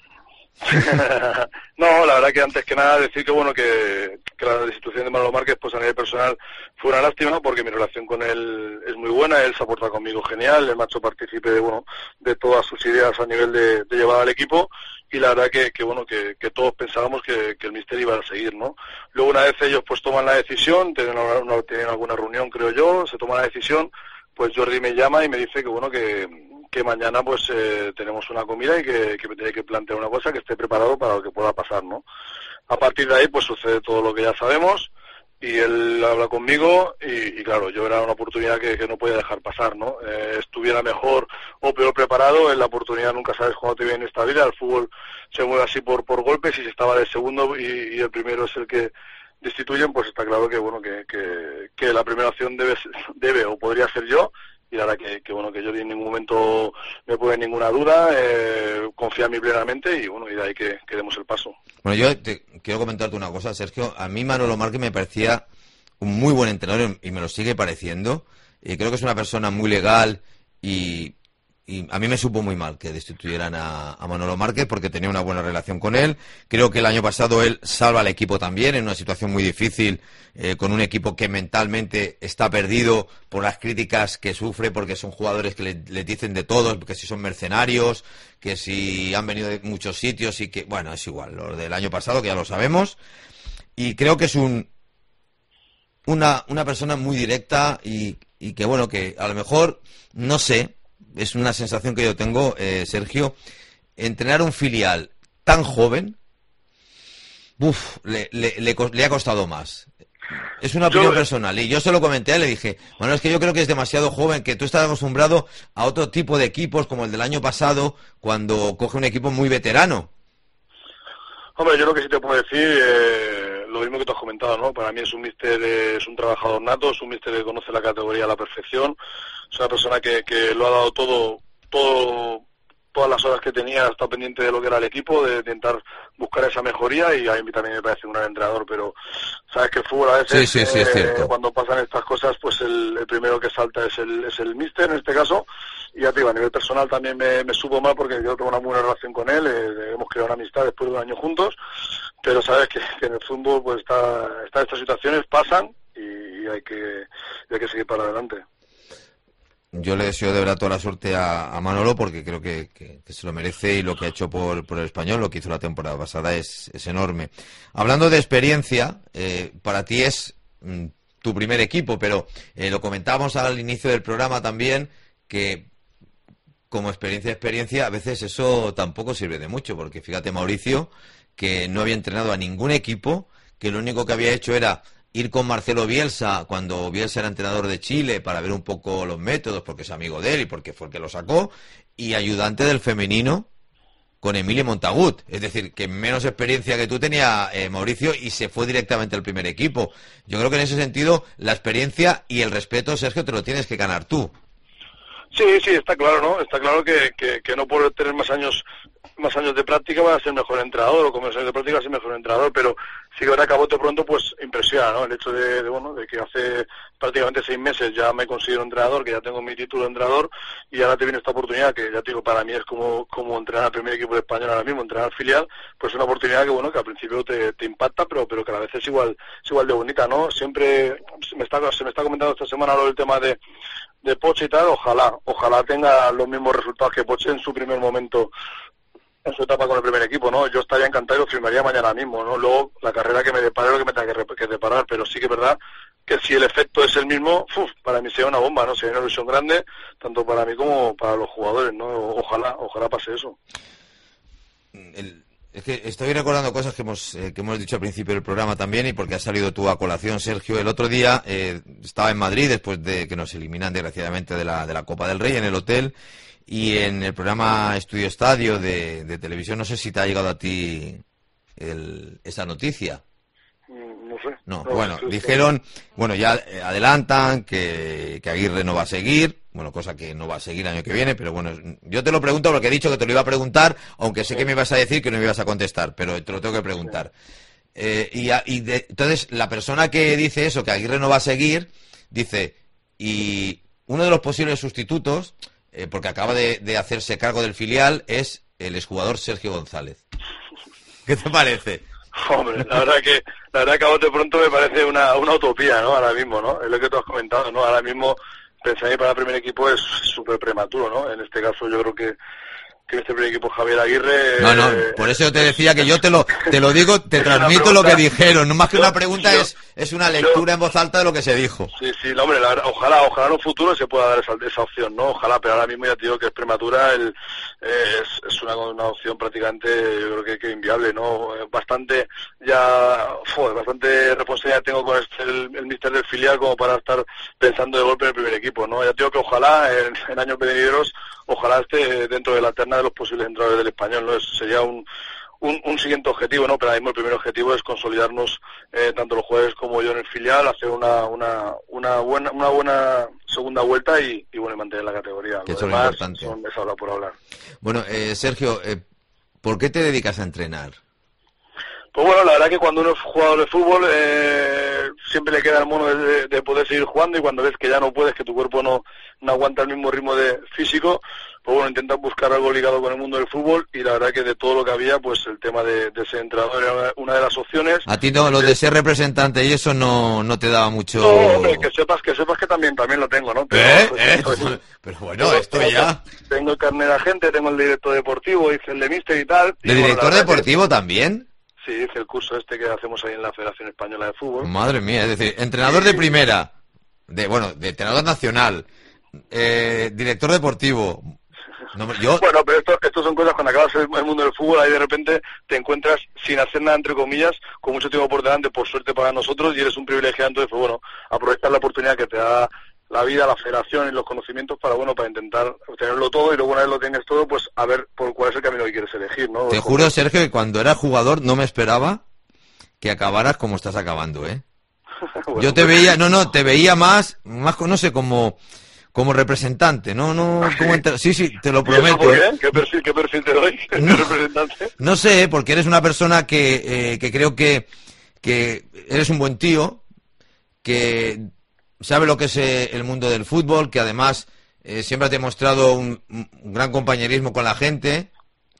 No, la verdad que antes que nada decir que bueno que, que la destitución de Manolo Márquez pues a nivel personal fue una lástima porque mi relación con él es muy buena, él se aporta conmigo genial, el macho partícipe de bueno de todas sus ideas a nivel de, de llevar al equipo y la verdad que, que bueno que, que todos pensábamos que, que el míster iba a seguir, ¿no? Luego una vez ellos pues toman la decisión, tienen, una, tienen alguna reunión creo yo, se toma la decisión, pues Jordi me llama y me dice que bueno que que mañana pues eh, tenemos una comida y que, que me tiene que plantear una cosa que esté preparado para lo que pueda pasar, ¿no? A partir de ahí pues sucede todo lo que ya sabemos y él habla conmigo y, y claro, yo era una oportunidad que, que no podía dejar pasar, ¿no? Eh, estuviera mejor o peor preparado, en la oportunidad nunca sabes cuándo te viene esta vida, el fútbol se mueve así por, por golpes y si estaba de segundo y, y el primero es el que destituyen, pues está claro que bueno que, que, que la primera opción debe, debe o podría ser yo. Y la verdad que, que bueno que yo en ningún momento me pone ninguna duda, eh, confía en mí plenamente y bueno y de ahí que, que demos el paso. Bueno, yo te quiero comentarte una cosa, Sergio. A mí Manolo Márquez me parecía un muy buen entrenador y me lo sigue pareciendo. Y creo que es una persona muy legal y, y a mí me supo muy mal que destituyeran a, a Manolo Márquez porque tenía una buena relación con él. Creo que el año pasado él salva al equipo también en una situación muy difícil, eh, con un equipo que mentalmente está perdido por las críticas que sufre, porque son jugadores que le, le dicen de todos, que si son mercenarios, que si han venido de muchos sitios y que, bueno, es igual, lo del año pasado que ya lo sabemos. Y creo que es un una, una persona muy directa y, y que, bueno, que a lo mejor, no sé, es una sensación que yo tengo, eh, Sergio, entrenar un filial tan joven, uf, le, le, le, le ha costado más. Es una opinión yo, personal y yo se lo comenté, le dije, bueno, es que yo creo que es demasiado joven, que tú estás acostumbrado a otro tipo de equipos como el del año pasado, cuando coge un equipo muy veterano. Hombre, yo lo que sí te puedo decir, eh, lo mismo que tú has comentado, ¿no? Para mí es un míster, eh, es un trabajador nato, es un míster que conoce la categoría a la perfección, es una persona que, que lo ha dado todo, todo, todas las horas que tenía, está pendiente de lo que era el equipo, de intentar buscar esa mejoría y a mí también me parece un gran entrenador, pero sabes que el fútbol a veces, sí, sí, sí, es cierto. Eh, cuando pasan estas cosas, pues el, el primero que salta es el, es el míster en este caso, y ya te digo, a nivel personal también me, me supo mal porque yo tengo una buena relación con él, eh, hemos creado una amistad después de un año juntos, pero sabes que, que en el fútbol pues está, está estas situaciones, pasan y hay que, y hay que seguir para adelante. yo le deseo de verdad toda la suerte a, a Manolo porque creo que, que, que se lo merece y lo que ha hecho por, por el Español, lo que hizo la temporada pasada es, es enorme. Hablando de experiencia, eh, para ti es mm, tu primer equipo, pero eh, lo comentábamos al inicio del programa también, que como experiencia, experiencia, a veces eso tampoco sirve de mucho, porque fíjate Mauricio, que no había entrenado a ningún equipo, que lo único que había hecho era ir con Marcelo Bielsa cuando Bielsa era entrenador de Chile para ver un poco los métodos, porque es amigo de él y porque fue el que lo sacó, y ayudante del femenino con Emilio Montagut. Es decir, que menos experiencia que tú tenía eh, Mauricio y se fue directamente al primer equipo. Yo creo que en ese sentido la experiencia y el respeto, Sergio, te lo tienes que ganar tú. Sí, sí, está claro, ¿no? Está claro que, que, que no por tener más años más años de práctica va a ser mejor entrenador, o con menos años de práctica va a ser mejor entrenador, pero sí que ahora a bote pronto pues impresiona, ¿no? El hecho de, de, bueno, de que hace prácticamente seis meses ya me considero entrenador, que ya tengo mi título de entrenador, y ahora te viene esta oportunidad, que ya te digo, para mí es como, como entrenar al primer equipo de España ahora mismo, entrenar al filial, pues es una oportunidad que, bueno, que al principio te, te impacta, pero, pero que a la vez es igual, es igual de bonita, ¿no? Siempre se me está, se me está comentando esta semana lo del tema de de Poche y tal, ojalá, ojalá tenga los mismos resultados que Poche en su primer momento, en su etapa con el primer equipo, ¿no? Yo estaría encantado y lo firmaría mañana mismo, ¿no? Luego, la carrera que me depare lo que me tenga que, que deparar, pero sí que es verdad que si el efecto es el mismo, uf, para mí sería una bomba, ¿no? Sería una ilusión grande, tanto para mí como para los jugadores, ¿no? Ojalá, ojalá pase eso. El... Es que estoy recordando cosas que hemos eh, que hemos dicho al principio del programa también, y porque has salido tú a colación, Sergio. El otro día eh, estaba en Madrid después de que nos eliminan desgraciadamente de la de la Copa del Rey en el hotel, y en el programa Estudio Estadio de, de televisión, no sé si te ha llegado a ti el, esa noticia. No sé. No, no bueno, dijeron, bueno, ya eh, adelantan que, que Aguirre no va a seguir, bueno, cosa que no va a seguir el año que viene, pero bueno, yo te lo pregunto porque he dicho que te lo iba a preguntar, aunque sé que me ibas a decir que no me ibas a contestar, pero te lo tengo que preguntar. Eh, y y de, entonces, la persona que dice eso, que Aguirre no va a seguir, dice, y uno de los posibles sustitutos, eh, porque acaba de, de hacerse cargo del filial, es el exjugador Sergio González. ¿Qué te parece? Hombre, la verdad que la verdad que a bote pronto me parece una, una utopía, ¿no? Ahora mismo, ¿no? Es lo que tú has comentado, ¿no? Ahora mismo pensar para el primer equipo es súper prematuro, ¿no? En este caso yo creo que que este primer equipo Javier Aguirre... No, no, por eso yo te decía que yo te lo te lo digo, te transmito lo que dijeron, no más que una pregunta, yo, es es una lectura yo, en voz alta de lo que se dijo. Sí, sí, no, hombre, la verdad, ojalá, ojalá en un futuro se pueda dar esa, esa opción, ¿no? Ojalá, pero ahora mismo ya te digo que es prematura, el, es, es una, una opción prácticamente, yo creo que, que inviable, ¿no? Bastante, ya, joder, bastante responsabilidad tengo con este, el, el míster del filial como para estar pensando de golpe en el primer equipo, ¿no? Ya te digo que ojalá, en, en años venideros, ojalá esté dentro de la terna de los posibles entrenadores del Español, ¿no? Eso sería un, un, un siguiente objetivo, ¿no? Pero ahora mismo el primer objetivo es consolidarnos, eh, tanto los jugadores como yo en el filial, hacer una una una buena una buena segunda vuelta y, y bueno, mantener la categoría. Que lo eso es demás importante. Son, es hablar por hablar. Bueno, eh, Sergio, eh, ¿por qué te dedicas a entrenar? Pues bueno, la verdad que cuando uno es jugador de fútbol eh, siempre le queda el mono de, de poder seguir jugando, y cuando ves que ya no puedes, que tu cuerpo no, no aguanta el mismo ritmo de físico, pues bueno, intentas buscar algo ligado con el mundo del fútbol, y la verdad que de todo lo que había, pues el tema de, de ser entrenador era una de las opciones. A ti no, lo de ser representante y eso no, no te daba mucho... No, hombre, que sepas que sepas que también también lo tengo, ¿no? Pero, ¿Eh? pues, ¿Eh? pues, pero bueno, tengo, esto ya... Tengo el carnet de agente, tengo el director deportivo, hice el de míster y tal. ¿De y, director bueno, deportivo que... también? Sí, hice el curso este que hacemos ahí en la Federación Española de Fútbol. Madre mía, es decir, entrenador de primera, de bueno, de entrenador nacional, eh, director deportivo. No, yo... Bueno, pero esto, esto son cosas cuando acabas el, el mundo del fútbol, ahí de repente te encuentras sin hacer nada, entre comillas, con mucho tiempo por delante, por suerte para nosotros, y eres un privilegiado. Entonces, pues bueno, aprovechar la oportunidad que te da la vida, la federación y los conocimientos para, bueno, para intentar tenerlo todo, y luego una vez lo tengas todo, pues a ver por cuál es el camino que quieres elegir, ¿no? Te juro, Sergio, que cuando era jugador no me esperaba que acabaras como estás acabando, ¿eh? bueno, Yo te pues... veía, no, no, te veía más, más, no sé, como... como representante, no, no, como entra... sí, sí, te lo prometo. ¿Por qué? ¿Qué perfil, qué perfil te doy? No, representante? No sé, porque eres una persona que, eh, que creo que, que eres un buen tío, que sabe lo que es eh, el mundo del fútbol, que además eh, siempre has demostrado un, un gran compañerismo con la gente,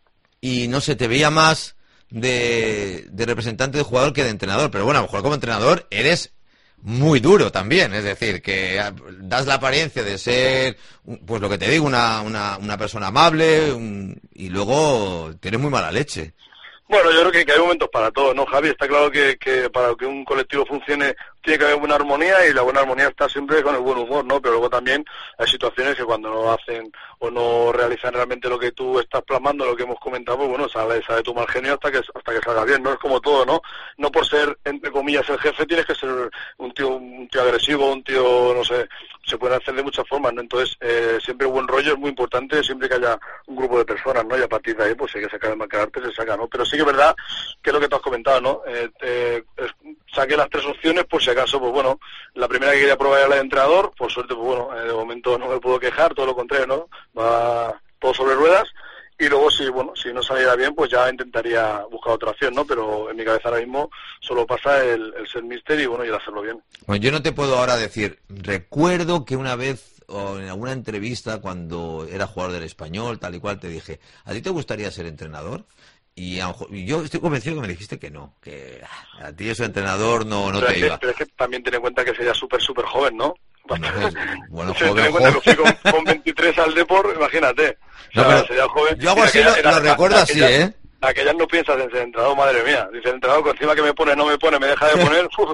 y no sé, te veía más de, de representante de jugador que de entrenador, pero bueno, a lo mejor como entrenador eres muy duro también, es decir, que das la apariencia de ser, pues lo que te digo, una, una, una persona amable un, y luego tienes muy mala leche. Bueno, yo creo que, que hay momentos para todo, ¿no, Javi? Está claro que, que para que un colectivo funcione tiene que haber buena armonía, y la buena armonía está siempre con el buen humor, ¿no? Pero luego también hay situaciones que cuando no hacen o no realizan realmente lo que tú estás plasmando, lo que hemos comentado, pues bueno, sale, sale tu mal genio hasta que hasta que salga bien, ¿no? Es como todo, ¿no? No por ser, entre comillas, el jefe tienes que ser un tío un tío agresivo, un tío, no sé, se puede hacer de muchas formas, ¿no? Entonces, eh, siempre buen rollo es muy importante, siempre que haya un grupo de personas, ¿no? Y a partir de ahí, pues si hay que sacar el mal carácter, se saca, ¿no? Pero sí que es verdad que es lo que tú has comentado, ¿no? Eh, eh, saqué las tres opciones, por si acaso, pues bueno, la primera que quería probar era la de entrenador, por suerte, pues bueno, eh, de momento no me puedo quejar, todo lo contrario, ¿no? Va todo sobre ruedas, y luego si, bueno, si no saliera bien, pues ya intentaría buscar otra opción, ¿no? Pero en mi cabeza ahora mismo solo pasa el, el ser míster y, bueno, y el hacerlo bien. Bueno, yo no te puedo ahora decir, recuerdo que una vez, o en alguna entrevista, cuando era jugador del Español, tal y cual, te dije, ¿a ti te gustaría ser entrenador? Y, a lo mejor, y yo estoy convencido que me dijiste que no, que a ti ese entrenador no, no pero te es que, iba. Pero es que también ten en cuenta que sería súper, súper joven, ¿no? Bueno, es, bueno, sí, joven, ten en cuenta joven. que fui con, con veintitrés al Depor, imagínate. No, o sea, pero sería joven. yo hago Y así, aquella- lo, era- lo recuerdo aquella- así, ¿eh? Aquellas no piensas en ser entrenador, madre mía. Dice el entrenador, que encima que me pone, no me pone, me deja de poner. uf,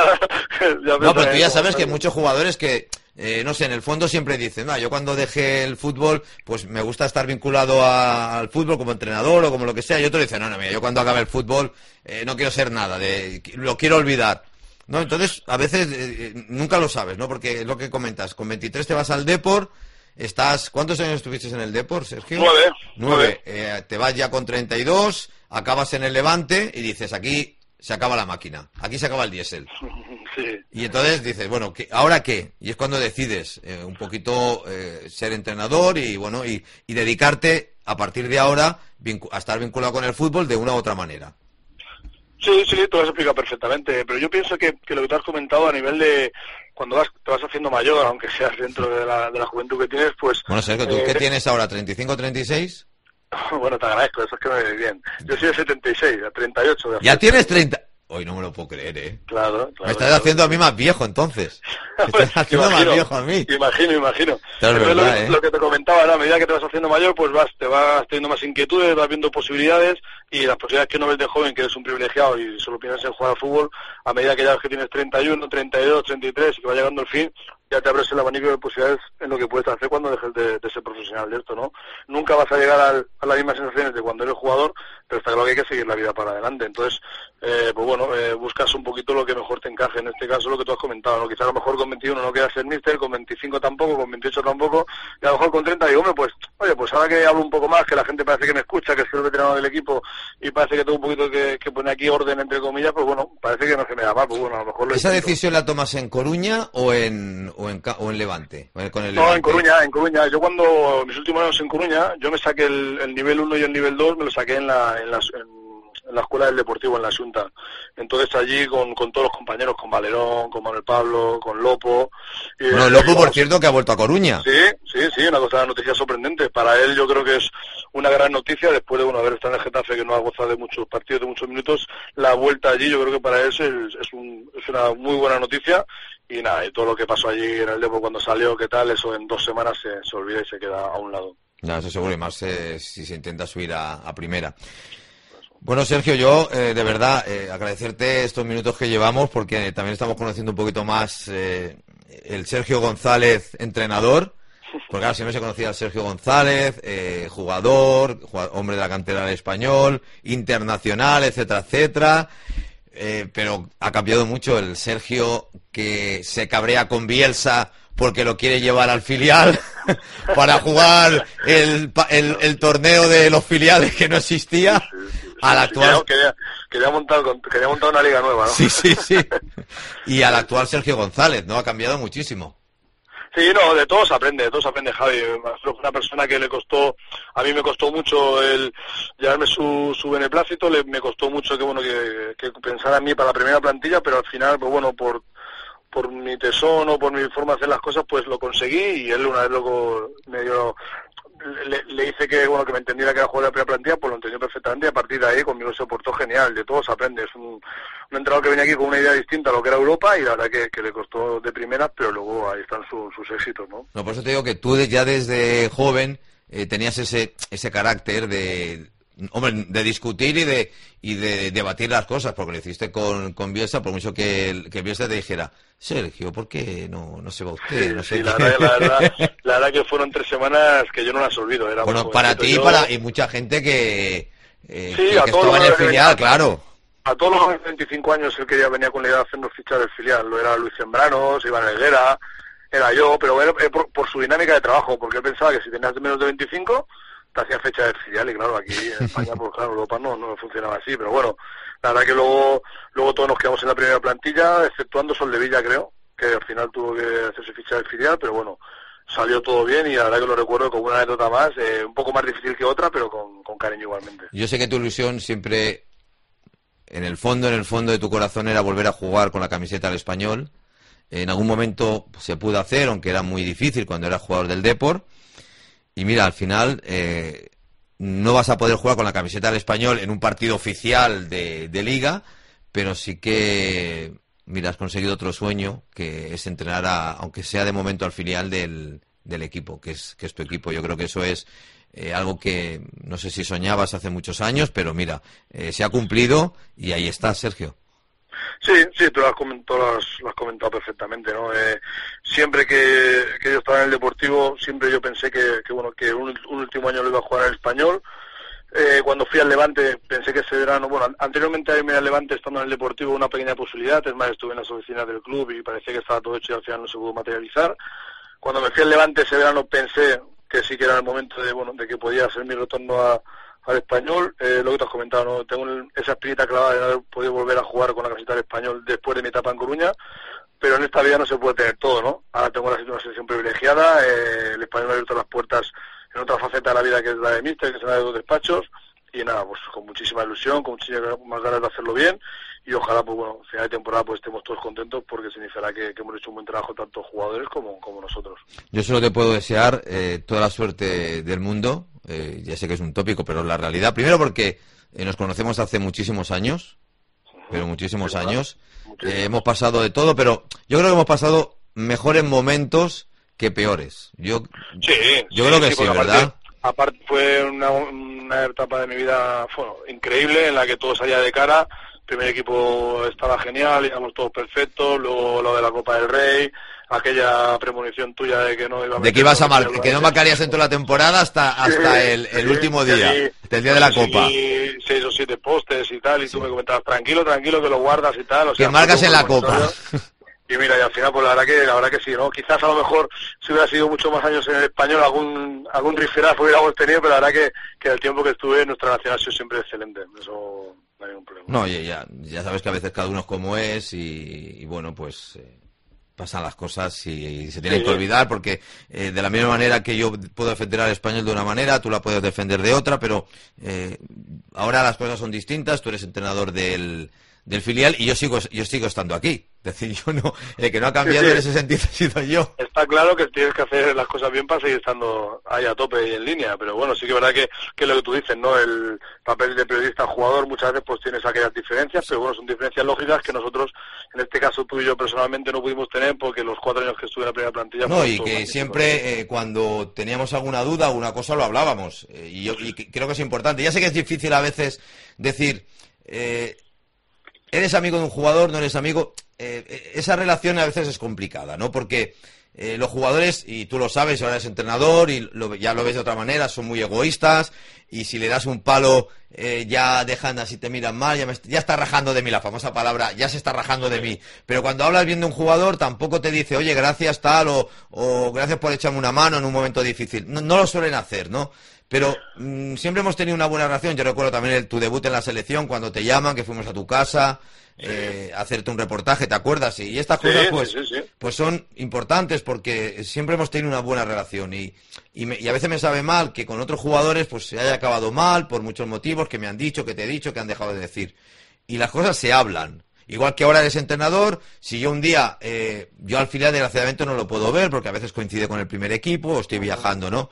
ya No, pero piensas tú en ya eso, sabes que hay ¿sabes? muchos jugadores que, eh, no sé, en el fondo siempre dicen, no, yo cuando dejé el fútbol, pues me gusta estar vinculado a- al fútbol como entrenador o como lo que sea, y otro dice, no, no, mira, yo cuando acabe el fútbol eh, no quiero ser nada, de, lo quiero olvidar. No, entonces, a veces, eh, nunca lo sabes, ¿no? Porque es lo que comentas, con veintitrés te vas al Depor, estás, ¿cuántos años estuviste en el Depor, Sergio? Nueve. Nueve. Eh, te vas ya con treinta y dos, acabas en el Levante y dices, aquí se acaba la máquina, aquí se acaba el diésel. Sí. Y entonces dices, bueno, ¿qué- ¿ahora qué? Y es cuando decides eh, un poquito eh, ser entrenador y bueno y, y dedicarte a partir de ahora vincu- a estar vinculado con el fútbol de una u otra manera. Sí, sí, tú lo has explicado perfectamente, pero yo pienso que, que lo que te has comentado a nivel de cuando vas, te vas haciendo mayor, aunque seas dentro de la, de la juventud que tienes, pues... Bueno, Sergio, ¿tú eh, qué tienes ahora? ¿treinta y cinco, treinta y seis? Bueno, te agradezco, eso es que me viene bien. Yo soy de setenta y seis, a treinta y ocho. De ¿Ya hacer- tienes treinta? Hoy no me lo puedo creer, ¿eh? Claro, claro. Me estás claro. haciendo a mí más viejo, entonces. Me estás haciendo más Imagino, viejo a mí. Imagino, imagino. Claro, es Entonces, verdad, lo, ¿eh? lo que te comentaba, ¿no? A medida que te vas haciendo mayor, pues vas, te vas teniendo más inquietudes, vas viendo posibilidades, y las posibilidades que no ves de joven, que eres un privilegiado y solo piensas en jugar al fútbol, a medida que ya ves que tienes treinta y uno, treinta y dos, treinta y tres y que va llegando el fin, ya te abres el abanico de posibilidades en lo que puedes hacer cuando dejes de, de ser profesional de esto, ¿no? Nunca vas a llegar al, a las mismas sensaciones de cuando eres jugador, pero está claro que hay que seguir la vida para adelante. Entonces, eh, pues bueno, eh, buscas un poquito lo que mejor te encaje. En este caso, lo que tú has comentado, ¿no? Quizás a lo mejor con veintiuno no quieras ser míster, con veinticinco tampoco, con veintiocho tampoco, y a lo mejor con treinta digo, hombre, pues, oye, pues ahora que hablo un poco más, que la gente parece que me escucha, que soy el veterano del equipo, y parece que tengo un poquito que, que pone aquí orden, entre comillas, pues bueno, parece que no se me da mal, pues bueno, a lo mejor lo ¿Esa intento. decisión la tomas en Coruña o en o en, Ca- o en Levante? O en- con el No, en Levante. Coruña, en Coruña. Yo cuando, mis últimos años en Coruña, yo me saqué el, el nivel uno y el nivel dos, me lo saqué en la, en las, en, en la escuela del Deportivo, en la Xunta. Entonces allí con, con todos los compañeros, con Valerón, con Manuel Pablo, con Lopo. y- Bueno, el Lopo, por vamos, cierto, que ha vuelto a Coruña. Sí, sí, sí, una cosa, una noticia sorprendente. Para él yo creo que es una gran noticia, después de bueno, haber estado en el Getafe, que no ha gozado de muchos partidos, de muchos minutos, la vuelta allí yo creo que para él es, es, un, es una muy buena noticia. Y nada, y todo lo que pasó allí en el Depor cuando salió, qué tal, eso en dos semanas se, se olvida y se queda a un lado. No, eso seguro, y más eh, si se intenta subir a, a primera. Bueno, Sergio, yo eh, de verdad eh, agradecerte estos minutos que llevamos porque también estamos conociendo un poquito más eh, el Sergio González, entrenador. Porque claro, siempre se conocía al Sergio González, eh, jugador, jugador, hombre de la cantera del Español, internacional, etcétera, etcétera. Eh, pero ha cambiado mucho el Sergio que se cabrea con Bielsa porque lo quiere llevar al filial para jugar el, pa- el, el torneo de los filiales que no existía al actual. Quería, quería, montar, con- quería montar una liga nueva, ¿no? Sí, sí, sí. Y al actual Sergio González, ¿no? Ha cambiado muchísimo. Sí, no, de todos aprende, de todos aprende Javi. Es una persona que le costó, a mí me costó mucho el llevarme su, su beneplácito, le, me costó mucho que bueno que, que pensara en mí para la primera plantilla, pero al final, pues bueno, por por mi tesón o por mi forma de hacer las cosas, pues lo conseguí y él una vez luego me dio, le, le, le hice que bueno que me entendiera que era jugador de la primera plantilla, pues lo entendió perfectamente y a partir de ahí conmigo se portó genial, de todos aprendes. Un, un entrenador que venía aquí con una idea distinta a lo que era Europa y la verdad que, que le costó de primeras, pero luego ahí están su, sus éxitos, ¿no? No, por eso te digo que tú ya desde joven eh, tenías ese ese carácter de... Hombre, de discutir y de y de debatir las cosas, porque lo hiciste con, con Bielsa, por mucho que, que Bielsa te dijera, Sergio, ¿por qué no, no se va usted? Sí, no sé sí, la, qué. verdad, la, verdad, la verdad que fueron tres semanas que yo no las olvido. Era Bueno, para ti yo... y para y mucha gente que, eh, sí, que, a que todos estaba en el los filial, que... claro. A todos los veinticinco años él quería venía con la idea de hacernos fichar el filial. Lo era Luis Zembranos, Iván Helguera, era yo, pero era por, por su dinámica de trabajo, porque él pensaba que si tenías menos de veinticinco te hacía fecha del filial y claro, aquí en España, pues claro, Europa no, no funcionaba así, pero bueno, la verdad que luego luego todos nos quedamos en la primera plantilla, exceptuando Soldevilla, creo, que al final tuvo que hacerse ficha del filial, pero bueno, salió todo bien y la verdad que lo recuerdo como una anécdota más, eh, un poco más difícil que otra, pero con, con cariño igualmente. Yo sé que tu ilusión siempre, en el fondo, en el fondo de tu corazón, era volver a jugar con la camiseta del Español. En algún momento se pudo hacer, aunque era muy difícil cuando eras jugador del Depor. Y mira, al final eh, no vas a poder jugar con la camiseta del Español en un partido oficial de, de Liga, pero sí que, mira, has conseguido otro sueño, que es entrenar, a, aunque sea de momento, al filial del, del equipo, que es, que es tu equipo. Yo creo que eso es eh, algo que no sé si soñabas hace muchos años, pero mira, eh, se ha cumplido y ahí estás, Sergio. Sí, sí, tú lo has comentado, lo has, lo has comentado perfectamente, ¿no? Eh, siempre que, que yo estaba en el Deportivo, siempre yo pensé que, que bueno, que un, un último año lo iba a jugar en el Español. Eh, cuando fui al Levante, pensé que ese verano, bueno, anteriormente a irme al Levante, estando en el Deportivo, una pequeña posibilidad, es más, estuve en las oficinas del club y parecía que estaba todo hecho y al final no se pudo materializar. Cuando me fui al Levante ese verano pensé que sí que era el momento de, bueno, de que podía ser mi retorno a al Español, eh, lo que te has comentado, ¿no? Tengo el, esa espinita clavada de haber podido volver a jugar con la camiseta del Español después de mi etapa en Coruña, pero en esta vida no se puede tener todo, ¿no? Ahora tengo una situación privilegiada, eh, el Español me ha abierto las puertas en otra faceta de la vida que es la de míster, que es la de los despachos, y nada, pues con muchísima ilusión, con muchísimas ganas de hacerlo bien, y ojalá, pues bueno, final de temporada pues estemos todos contentos porque significará que, que hemos hecho un buen trabajo tanto jugadores como, como nosotros. Yo solo te puedo desear eh, toda la suerte del mundo, eh, ya sé que es un tópico, pero es la realidad. Primero porque eh, nos conocemos hace muchísimos años, pero muchísimos sí, años, eh, hemos pasado de todo, pero yo creo que hemos pasado mejores momentos que peores. Yo, sí, yo sí, creo que sí, sí, ¿verdad? Aparte, aparte fue una, una etapa de mi vida bueno, increíble, en la que todo salía de cara. El primer equipo estaba genial, íbamos todos perfectos, luego lo de la Copa del Rey, aquella premonición tuya de que no iba a de que ibas a mar que no marcarías en toda la temporada hasta hasta sí, el, el sí, último día, sí, hasta el día de la Copa. Seis o siete postes y tal, y sí. Tú me comentabas, tranquilo, tranquilo, que lo guardas y tal. O sea, que marcas en la Copa. Y mira, y al final, pues la verdad que la verdad que sí, ¿no? Quizás a lo mejor si hubiera sido muchos más años en el Español, algún algún riferazo hubiéramos tenido, pero la verdad que, que el tiempo que estuve en nuestra nacional ha sido siempre excelente. Eso no hay ningún problema. No, ya, ya sabes que a veces cada uno es como es y, y bueno, pues eh, pasan las cosas y, y se tienen sí. que olvidar porque eh, de la misma manera que yo puedo defender al Español de una manera, tú la puedes defender de otra, pero eh, ahora las cosas son distintas, tú eres entrenador del... del filial y yo sigo yo sigo estando aquí. Es decir, yo no, el que no ha cambiado sí, sí. en ese sentido he sido yo. Está claro que tienes que hacer las cosas bien para seguir estando ahí a tope y en línea, pero bueno, sí que es verdad que, que lo que tú dices, ¿no? El papel de periodista jugador muchas veces pues tienes aquellas diferencias, pero bueno, son diferencias lógicas que nosotros, en este caso tú y yo personalmente no pudimos tener porque los cuatro años que estuve en la primera plantilla... No, y que siempre eh, cuando teníamos alguna duda, alguna cosa, lo hablábamos. Eh, y yo y creo que es importante. Ya sé que es difícil a veces decir... Eh, ¿eres amigo de un jugador? ¿No eres amigo? Eh, esa relación a veces es complicada, ¿no? Porque eh, los jugadores, y tú lo sabes, ahora eres entrenador y lo, ya lo ves de otra manera, son muy egoístas y si le das un palo eh, ya dejan así, te miran mal, ya, me, ya está rajando de mí, la famosa palabra, ya se está rajando de mí. Pero cuando hablas bien de un jugador tampoco te dice, oye, gracias tal o, o gracias por echarme una mano en un momento difícil. No, no lo suelen hacer, ¿no? Pero mmm, siempre hemos tenido una buena relación. Yo recuerdo también el, tu debut en la selección, cuando te llaman, que fuimos a tu casa, sí. eh, a hacerte un reportaje, ¿te acuerdas? Y estas cosas, sí, pues, sí, sí. pues son importantes porque siempre hemos tenido una buena relación. Y, y, me, y a veces me sabe mal que con otros jugadores pues se haya acabado mal por muchos motivos que me han dicho, que te he dicho, que han dejado de decir. Y las cosas se hablan. Igual que ahora eres entrenador, si yo un día, eh, yo al filial desgraciadamente no lo puedo ver porque a veces coincide con el primer equipo o estoy viajando, ¿no?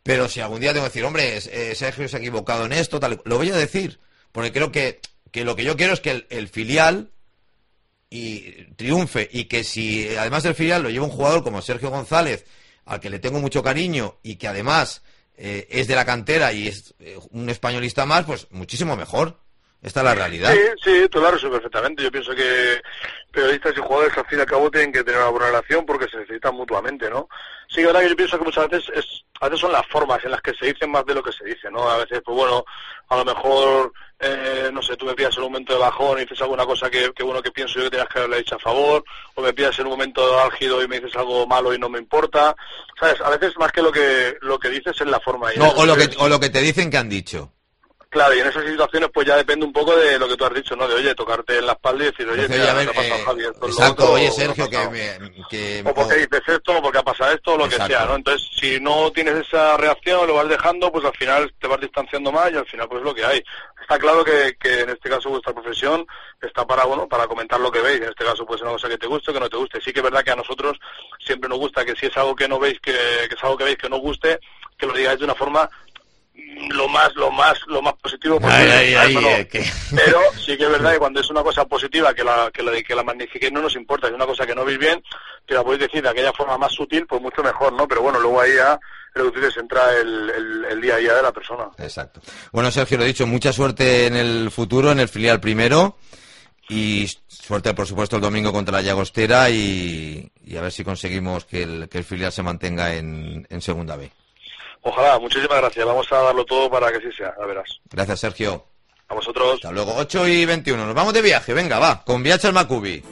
Pero si algún día tengo que decir, hombre, eh, Sergio se ha equivocado en esto, tal, lo voy a decir, porque creo que, que lo que yo quiero es que el, el filial y triunfe, y que si además del filial lo lleva un jugador como Sergio González, al que le tengo mucho cariño y que además eh, es de la cantera y es eh, un españolista más, pues muchísimo mejor. Esta es la realidad. Sí, sí, tú lo has resuelto perfectamente. Yo pienso que periodistas y jugadores al fin y al cabo tienen que tener una buena relación porque se necesitan mutuamente, ¿no? Sí, que verdad que yo pienso que muchas veces es, a veces son las formas en las que se dicen más de lo que se dice, ¿no? A veces, pues bueno, a lo mejor, eh, no sé, tú me pidas en un momento de bajón y dices alguna cosa que, que bueno, que pienso yo que tenías que haberle dicho a favor, o me pidas en un momento álgido y me dices algo malo y no me importa, ¿sabes? A veces más que lo que lo que dices es la forma. Y no, o lo que o lo que te dicen que han dicho. Claro, y en esas situaciones pues ya depende un poco de lo que tú has dicho, ¿no? De, oye, tocarte en la espalda y decir, oye, Entonces, mira, a ver, ¿qué ha pasado, eh, Javi? Esto es lo exacto, otro, oye, o Sergio, ¿qué ha que, pasado? me, que... O porque dices esto, o porque ha pasado esto, o lo Exacto. que sea, ¿no? Entonces, si no tienes esa reacción, lo vas dejando, pues al final te vas distanciando más y al final pues es lo que hay. Está claro que, que en este caso vuestra profesión está para, bueno, para comentar lo que veis. En este caso puede ser una cosa que te guste o que no te guste. Sí que es verdad que a nosotros siempre nos gusta que si es algo que no veis, que, que es algo que veis que no guste, que lo digáis de una forma lo más lo más lo más positivo posible. Ay, ay, ay, eh, que... Pero sí que es verdad que cuando es una cosa positiva que la que la, que la magnifiquéis no nos importa. Es una cosa que no veis bien, que la podéis decir de aquella forma más sutil, pues mucho mejor, ¿no? Pero bueno, luego ahí ya lo que tú dices entra el, el, el día a día de la persona. Exacto. Bueno, Sergio, lo he dicho, mucha suerte en el futuro, en el filial primero, y suerte, por supuesto, el domingo contra la Llagostera, y, y a ver si conseguimos que el, que el filial se mantenga en, en Segunda B. Ojalá, muchísimas gracias. Vamos a darlo todo para que así sea, ya verás. Gracias, Sergio. A vosotros. Hasta luego. ocho y veintiuno. Nos vamos de viaje. Venga, va. Con Viajes Macubi.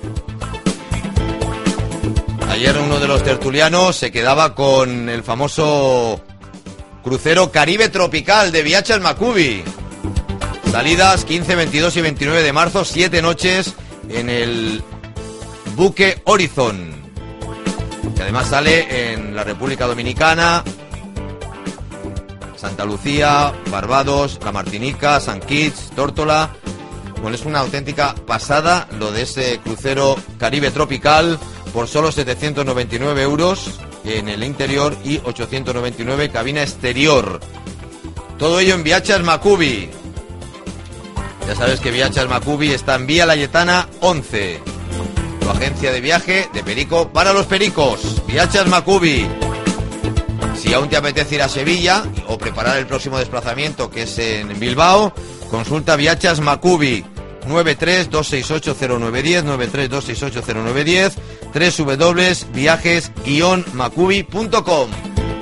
Ayer uno de los tertulianos se quedaba con el famoso crucero Caribe Tropical de Viajes Macubi. Salidas quince, veintidós y veintinueve de marzo. Siete noches en el buque Horizon, que además sale en la República Dominicana, Santa Lucía, Barbados, La Martinica, San Kitts, Tórtola. Bueno, es una auténtica pasada lo de ese crucero Caribe Tropical, por solo setecientos noventa y nueve euros en el interior y ochocientos noventa y nueve cabina exterior. Todo ello en Viajes Macubi. Ya sabes que Viajes Macubi está en Vía Layetana once. Tu agencia de viaje de perico para los pericos. Viajes Macubi. Si aún te apetece ir a Sevilla o preparar el próximo desplazamiento, que es en Bilbao, consulta Viajes Macubi. nueve tres dos seis ocho cero nueve uno cero, nueve tres dos seis ocho cero nueve uno cero, doble u doble u doble u punto viajes guion macubi punto com.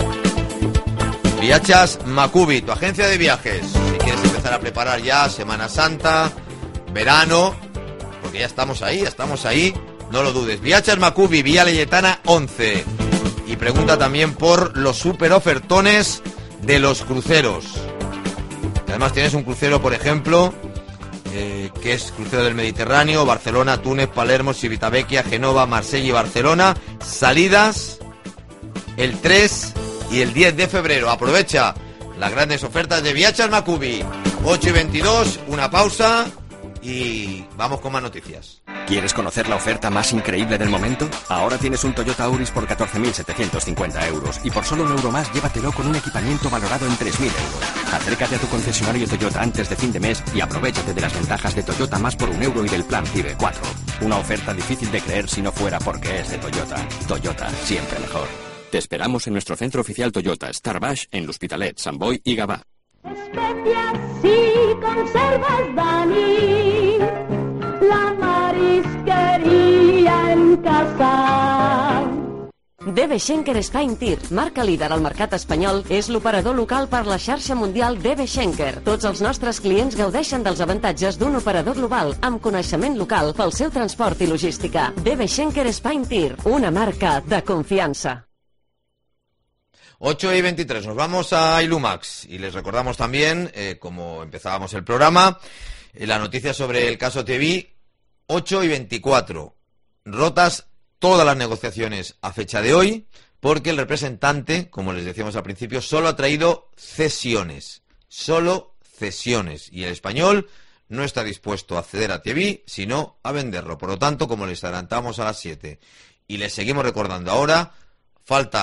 Viajes Macubi, tu agencia de viajes. Si quieres empezar a preparar ya Semana Santa, verano, porque ya estamos ahí, ya estamos ahí, no lo dudes. Viajes Macubi, Vía Layetana once. Y pregunta también por los super ofertones de los cruceros. Además tienes un crucero, por ejemplo, eh, que es crucero del Mediterráneo, Barcelona, Túnez, Palermo, Civitavecchia, Génova, Marsella y Barcelona. Salidas el tres y el diez de febrero. Aprovecha las grandes ofertas de Viajes Macubi. ocho y veintidós, una pausa y vamos con más noticias. ¿Quieres conocer la oferta más increíble del momento? Ahora tienes un Toyota Auris por catorce mil setecientos cincuenta euros y por solo un euro más llévatelo con un equipamiento valorado en tres mil euros. Acércate a tu concesionario Toyota antes de fin de mes y aprovéchate de las ventajas de Toyota más por un euro y del plan Cibe cuatro. Una oferta difícil de creer si no fuera porque es de Toyota. Toyota, siempre mejor. Te esperamos en nuestro centro oficial Toyota, Star Baix, en L'Hospitalet, Sant Boi y Gavà. Especias y conservas Dani, la marisquería en casa. D B Schenker Spain Tir, marca líder al mercat espanyol, és l'operador local per la xarxa mundial D B Schenker. Tots els nostres clients gaudeixen dels avantatges d'un operador global amb coneixement local pel seu transport i logística. D B Schenker Spain Tir, una marca de confiança. ocho y veintitrés, nos vamos a Ilumax y les recordamos también, eh, como empezábamos el programa, eh, la noticia sobre el caso T V. Ocho y veinticuatro, rotas todas las negociaciones a fecha de hoy, porque el representante, como les decíamos al principio, solo ha traído cesiones, solo cesiones, y el español no está dispuesto a ceder a T V, sino a venderlo. Por lo tanto, como les adelantamos a las siete y les seguimos recordando ahora, falta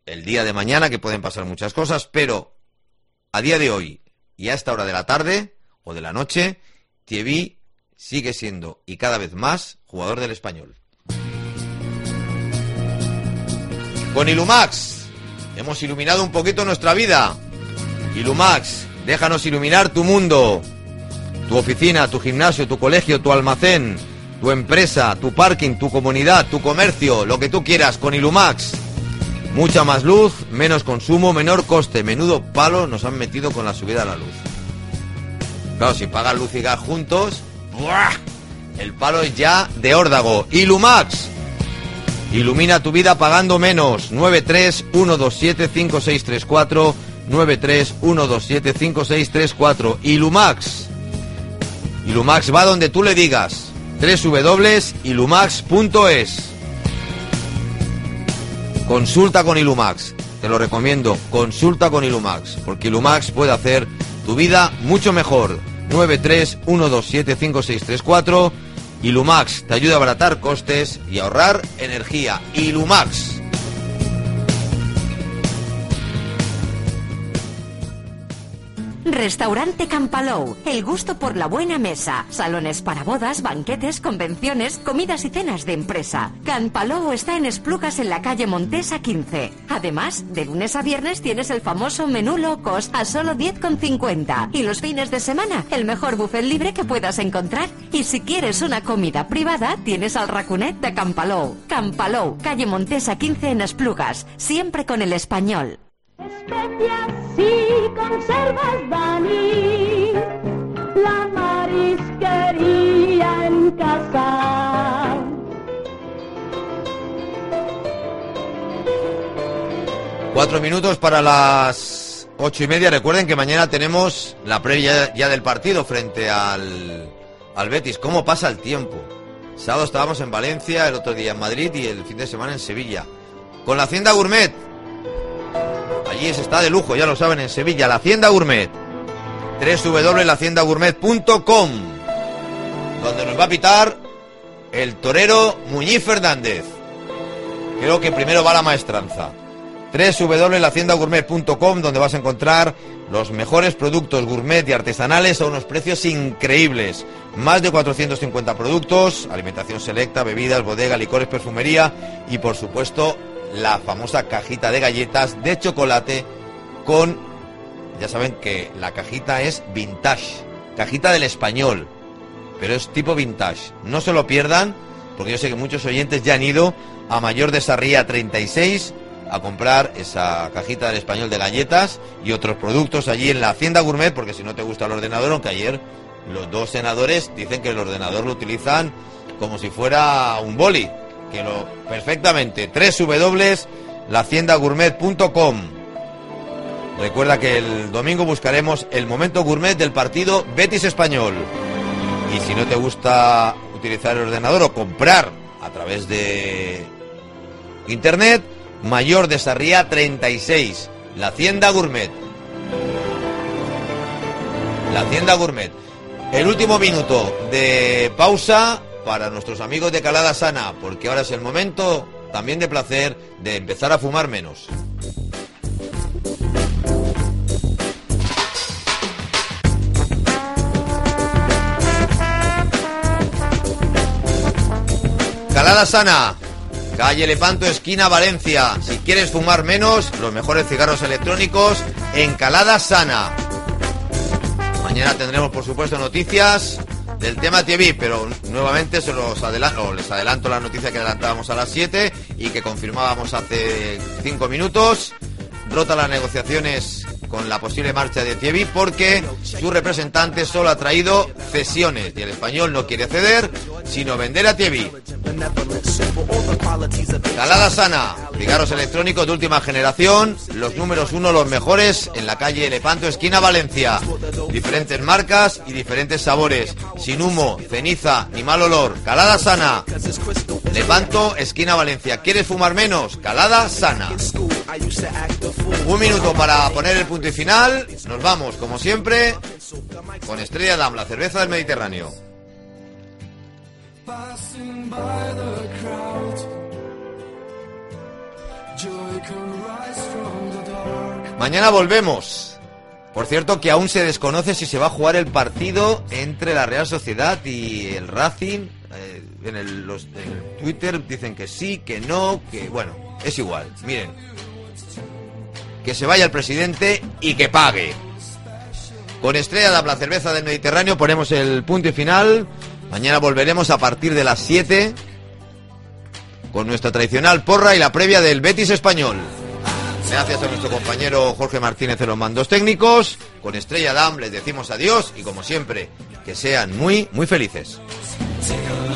el día de mañana, que pueden pasar muchas cosas, pero a día de hoy y a esta hora de la tarde o de la noche, Thierry sigue siendo, y cada vez más, jugador del Español. Con Ilumax hemos iluminado un poquito nuestra vida. Ilumax, déjanos iluminar tu mundo, tu oficina, tu gimnasio, tu colegio, tu almacén, tu empresa, tu parking, tu comunidad, tu comercio, lo que tú quieras con Ilumax. Mucha más luz, menos consumo, menor coste. Menudo palo nos han metido con la subida de la luz. Claro, si pagan luz y gas juntos, ¡buah!, el palo es ya de órdago. Ilumax, ilumina tu vida pagando menos. Nueve tres uno dos siete cinco seis tres cuatro, nueve tres uno dos siete cinco seis tres cuatro. Ilumax. Ilumax va donde tú le digas. doble u doble u doble u punto ilumax punto es. Consulta con Ilumax, te lo recomiendo, consulta con Ilumax, porque Ilumax puede hacer tu vida mucho mejor. Nueve tres uno dos siete cinco seis tres cuatro. Ilumax te ayuda a abaratar costes y ahorrar energía. Ilumax. Restaurante Campalou, el gusto por la buena mesa. Salones para bodas, banquetes, convenciones, comidas y cenas de empresa. Campalou está en Esplugas, en la calle Montesa quince. Además, de lunes a viernes tienes el famoso menú low cost a solo diez con cincuenta. Y los fines de semana, el mejor buffet libre que puedas encontrar. Y si quieres una comida privada, tienes al racunet de Campalou. Campalou, calle Montesa quince en Esplugas. Siempre con el español. Especias y conservas, Dani, la marisquería en casa. Cuatro minutos para las ocho y media. Recuerden que mañana tenemos la previa ya del partido frente al, al Betis. ¿Cómo pasa el tiempo? Sábado estábamos en Valencia, el otro día en Madrid y el fin de semana en Sevilla. Con la Hacienda Gourmet. Allí se está de lujo, ya lo saben, en Sevilla, la Hacienda Gourmet. doble u doble u doble u punto la hacienda gourmet punto com, donde nos va a pitar el torero Muñiz Fernández. Creo que primero va la maestranza. doble u doble u doble u punto la hacienda gourmet punto com, donde vas a encontrar los mejores productos gourmet y artesanales a unos precios increíbles. Más de cuatrocientos cincuenta productos, alimentación selecta, bebidas, bodega, licores, perfumería y, por supuesto, la famosa cajita de galletas de chocolate con, ya saben que la cajita es vintage, cajita del español, pero es tipo vintage. No se lo pierdan, porque yo sé que muchos oyentes ya han ido a Mayor de Sarriá treinta y seis a comprar esa cajita del español de galletas y otros productos allí en la Hacienda Gourmet, porque si no te gusta el ordenador, aunque ayer los dos senadores dicen que el ordenador lo utilizan como si fuera un boli, que lo perfectamente. doble u doble u doble u punto la hacienda gourmet punto com. Recuerda que el domingo buscaremos el momento gourmet del partido Betis Español. Y si no te gusta utilizar el ordenador o comprar a través de internet, Mayor de Sarriá treinta y seis, la Hacienda Gourmet. La Hacienda Gourmet. El último minuto de pausa para nuestros amigos de Calada Sana, porque ahora es el momento también de placer de empezar a fumar menos. Calada Sana, calle Lepanto, esquina Valencia. Si quieres fumar menos, los mejores cigarros electrónicos en Calada Sana. Mañana tendremos, por supuesto, noticias del tema Thierry, pero nuevamente se los adelanto, les adelanto la noticia que adelantábamos a las siete y que confirmábamos hace cinco minutos. Rota las negociaciones con la posible marcha de Thierry porque su representante solo ha traído cesiones y el español no quiere ceder, sino vender a Thierry. Calada Sana, cigarros electrónicos de última generación, los números uno, los mejores, en la calle Lepanto, esquina Valencia. Diferentes marcas y diferentes sabores, sin humo, ceniza ni mal olor. Calada Sana, Lepanto, esquina Valencia. ¿Quieres fumar menos? Calada Sana. Un minuto para poner el punto y final. Nos vamos, como siempre, con Estrella Damm, la cerveza del Mediterráneo. Passing by the crowd, Mañana volvemos. Por cierto, que aún se desconoce si se va a jugar el partido entre la Real Sociedad y el Racing. Eh, en, el, los, en el Twitter dicen que sí, que no, que bueno, es igual. Miren, que se vaya el presidente y que pague. Con Estrella Damm, la cerveza del Mediterráneo, ponemos el punto y final. Mañana volveremos a partir de las siete con nuestra tradicional porra y la previa del Betis Español. Gracias a nuestro compañero Jorge Martínez en los mandos técnicos. Con Estrella Damm les decimos adiós y, como siempre, que sean muy, muy felices. Take a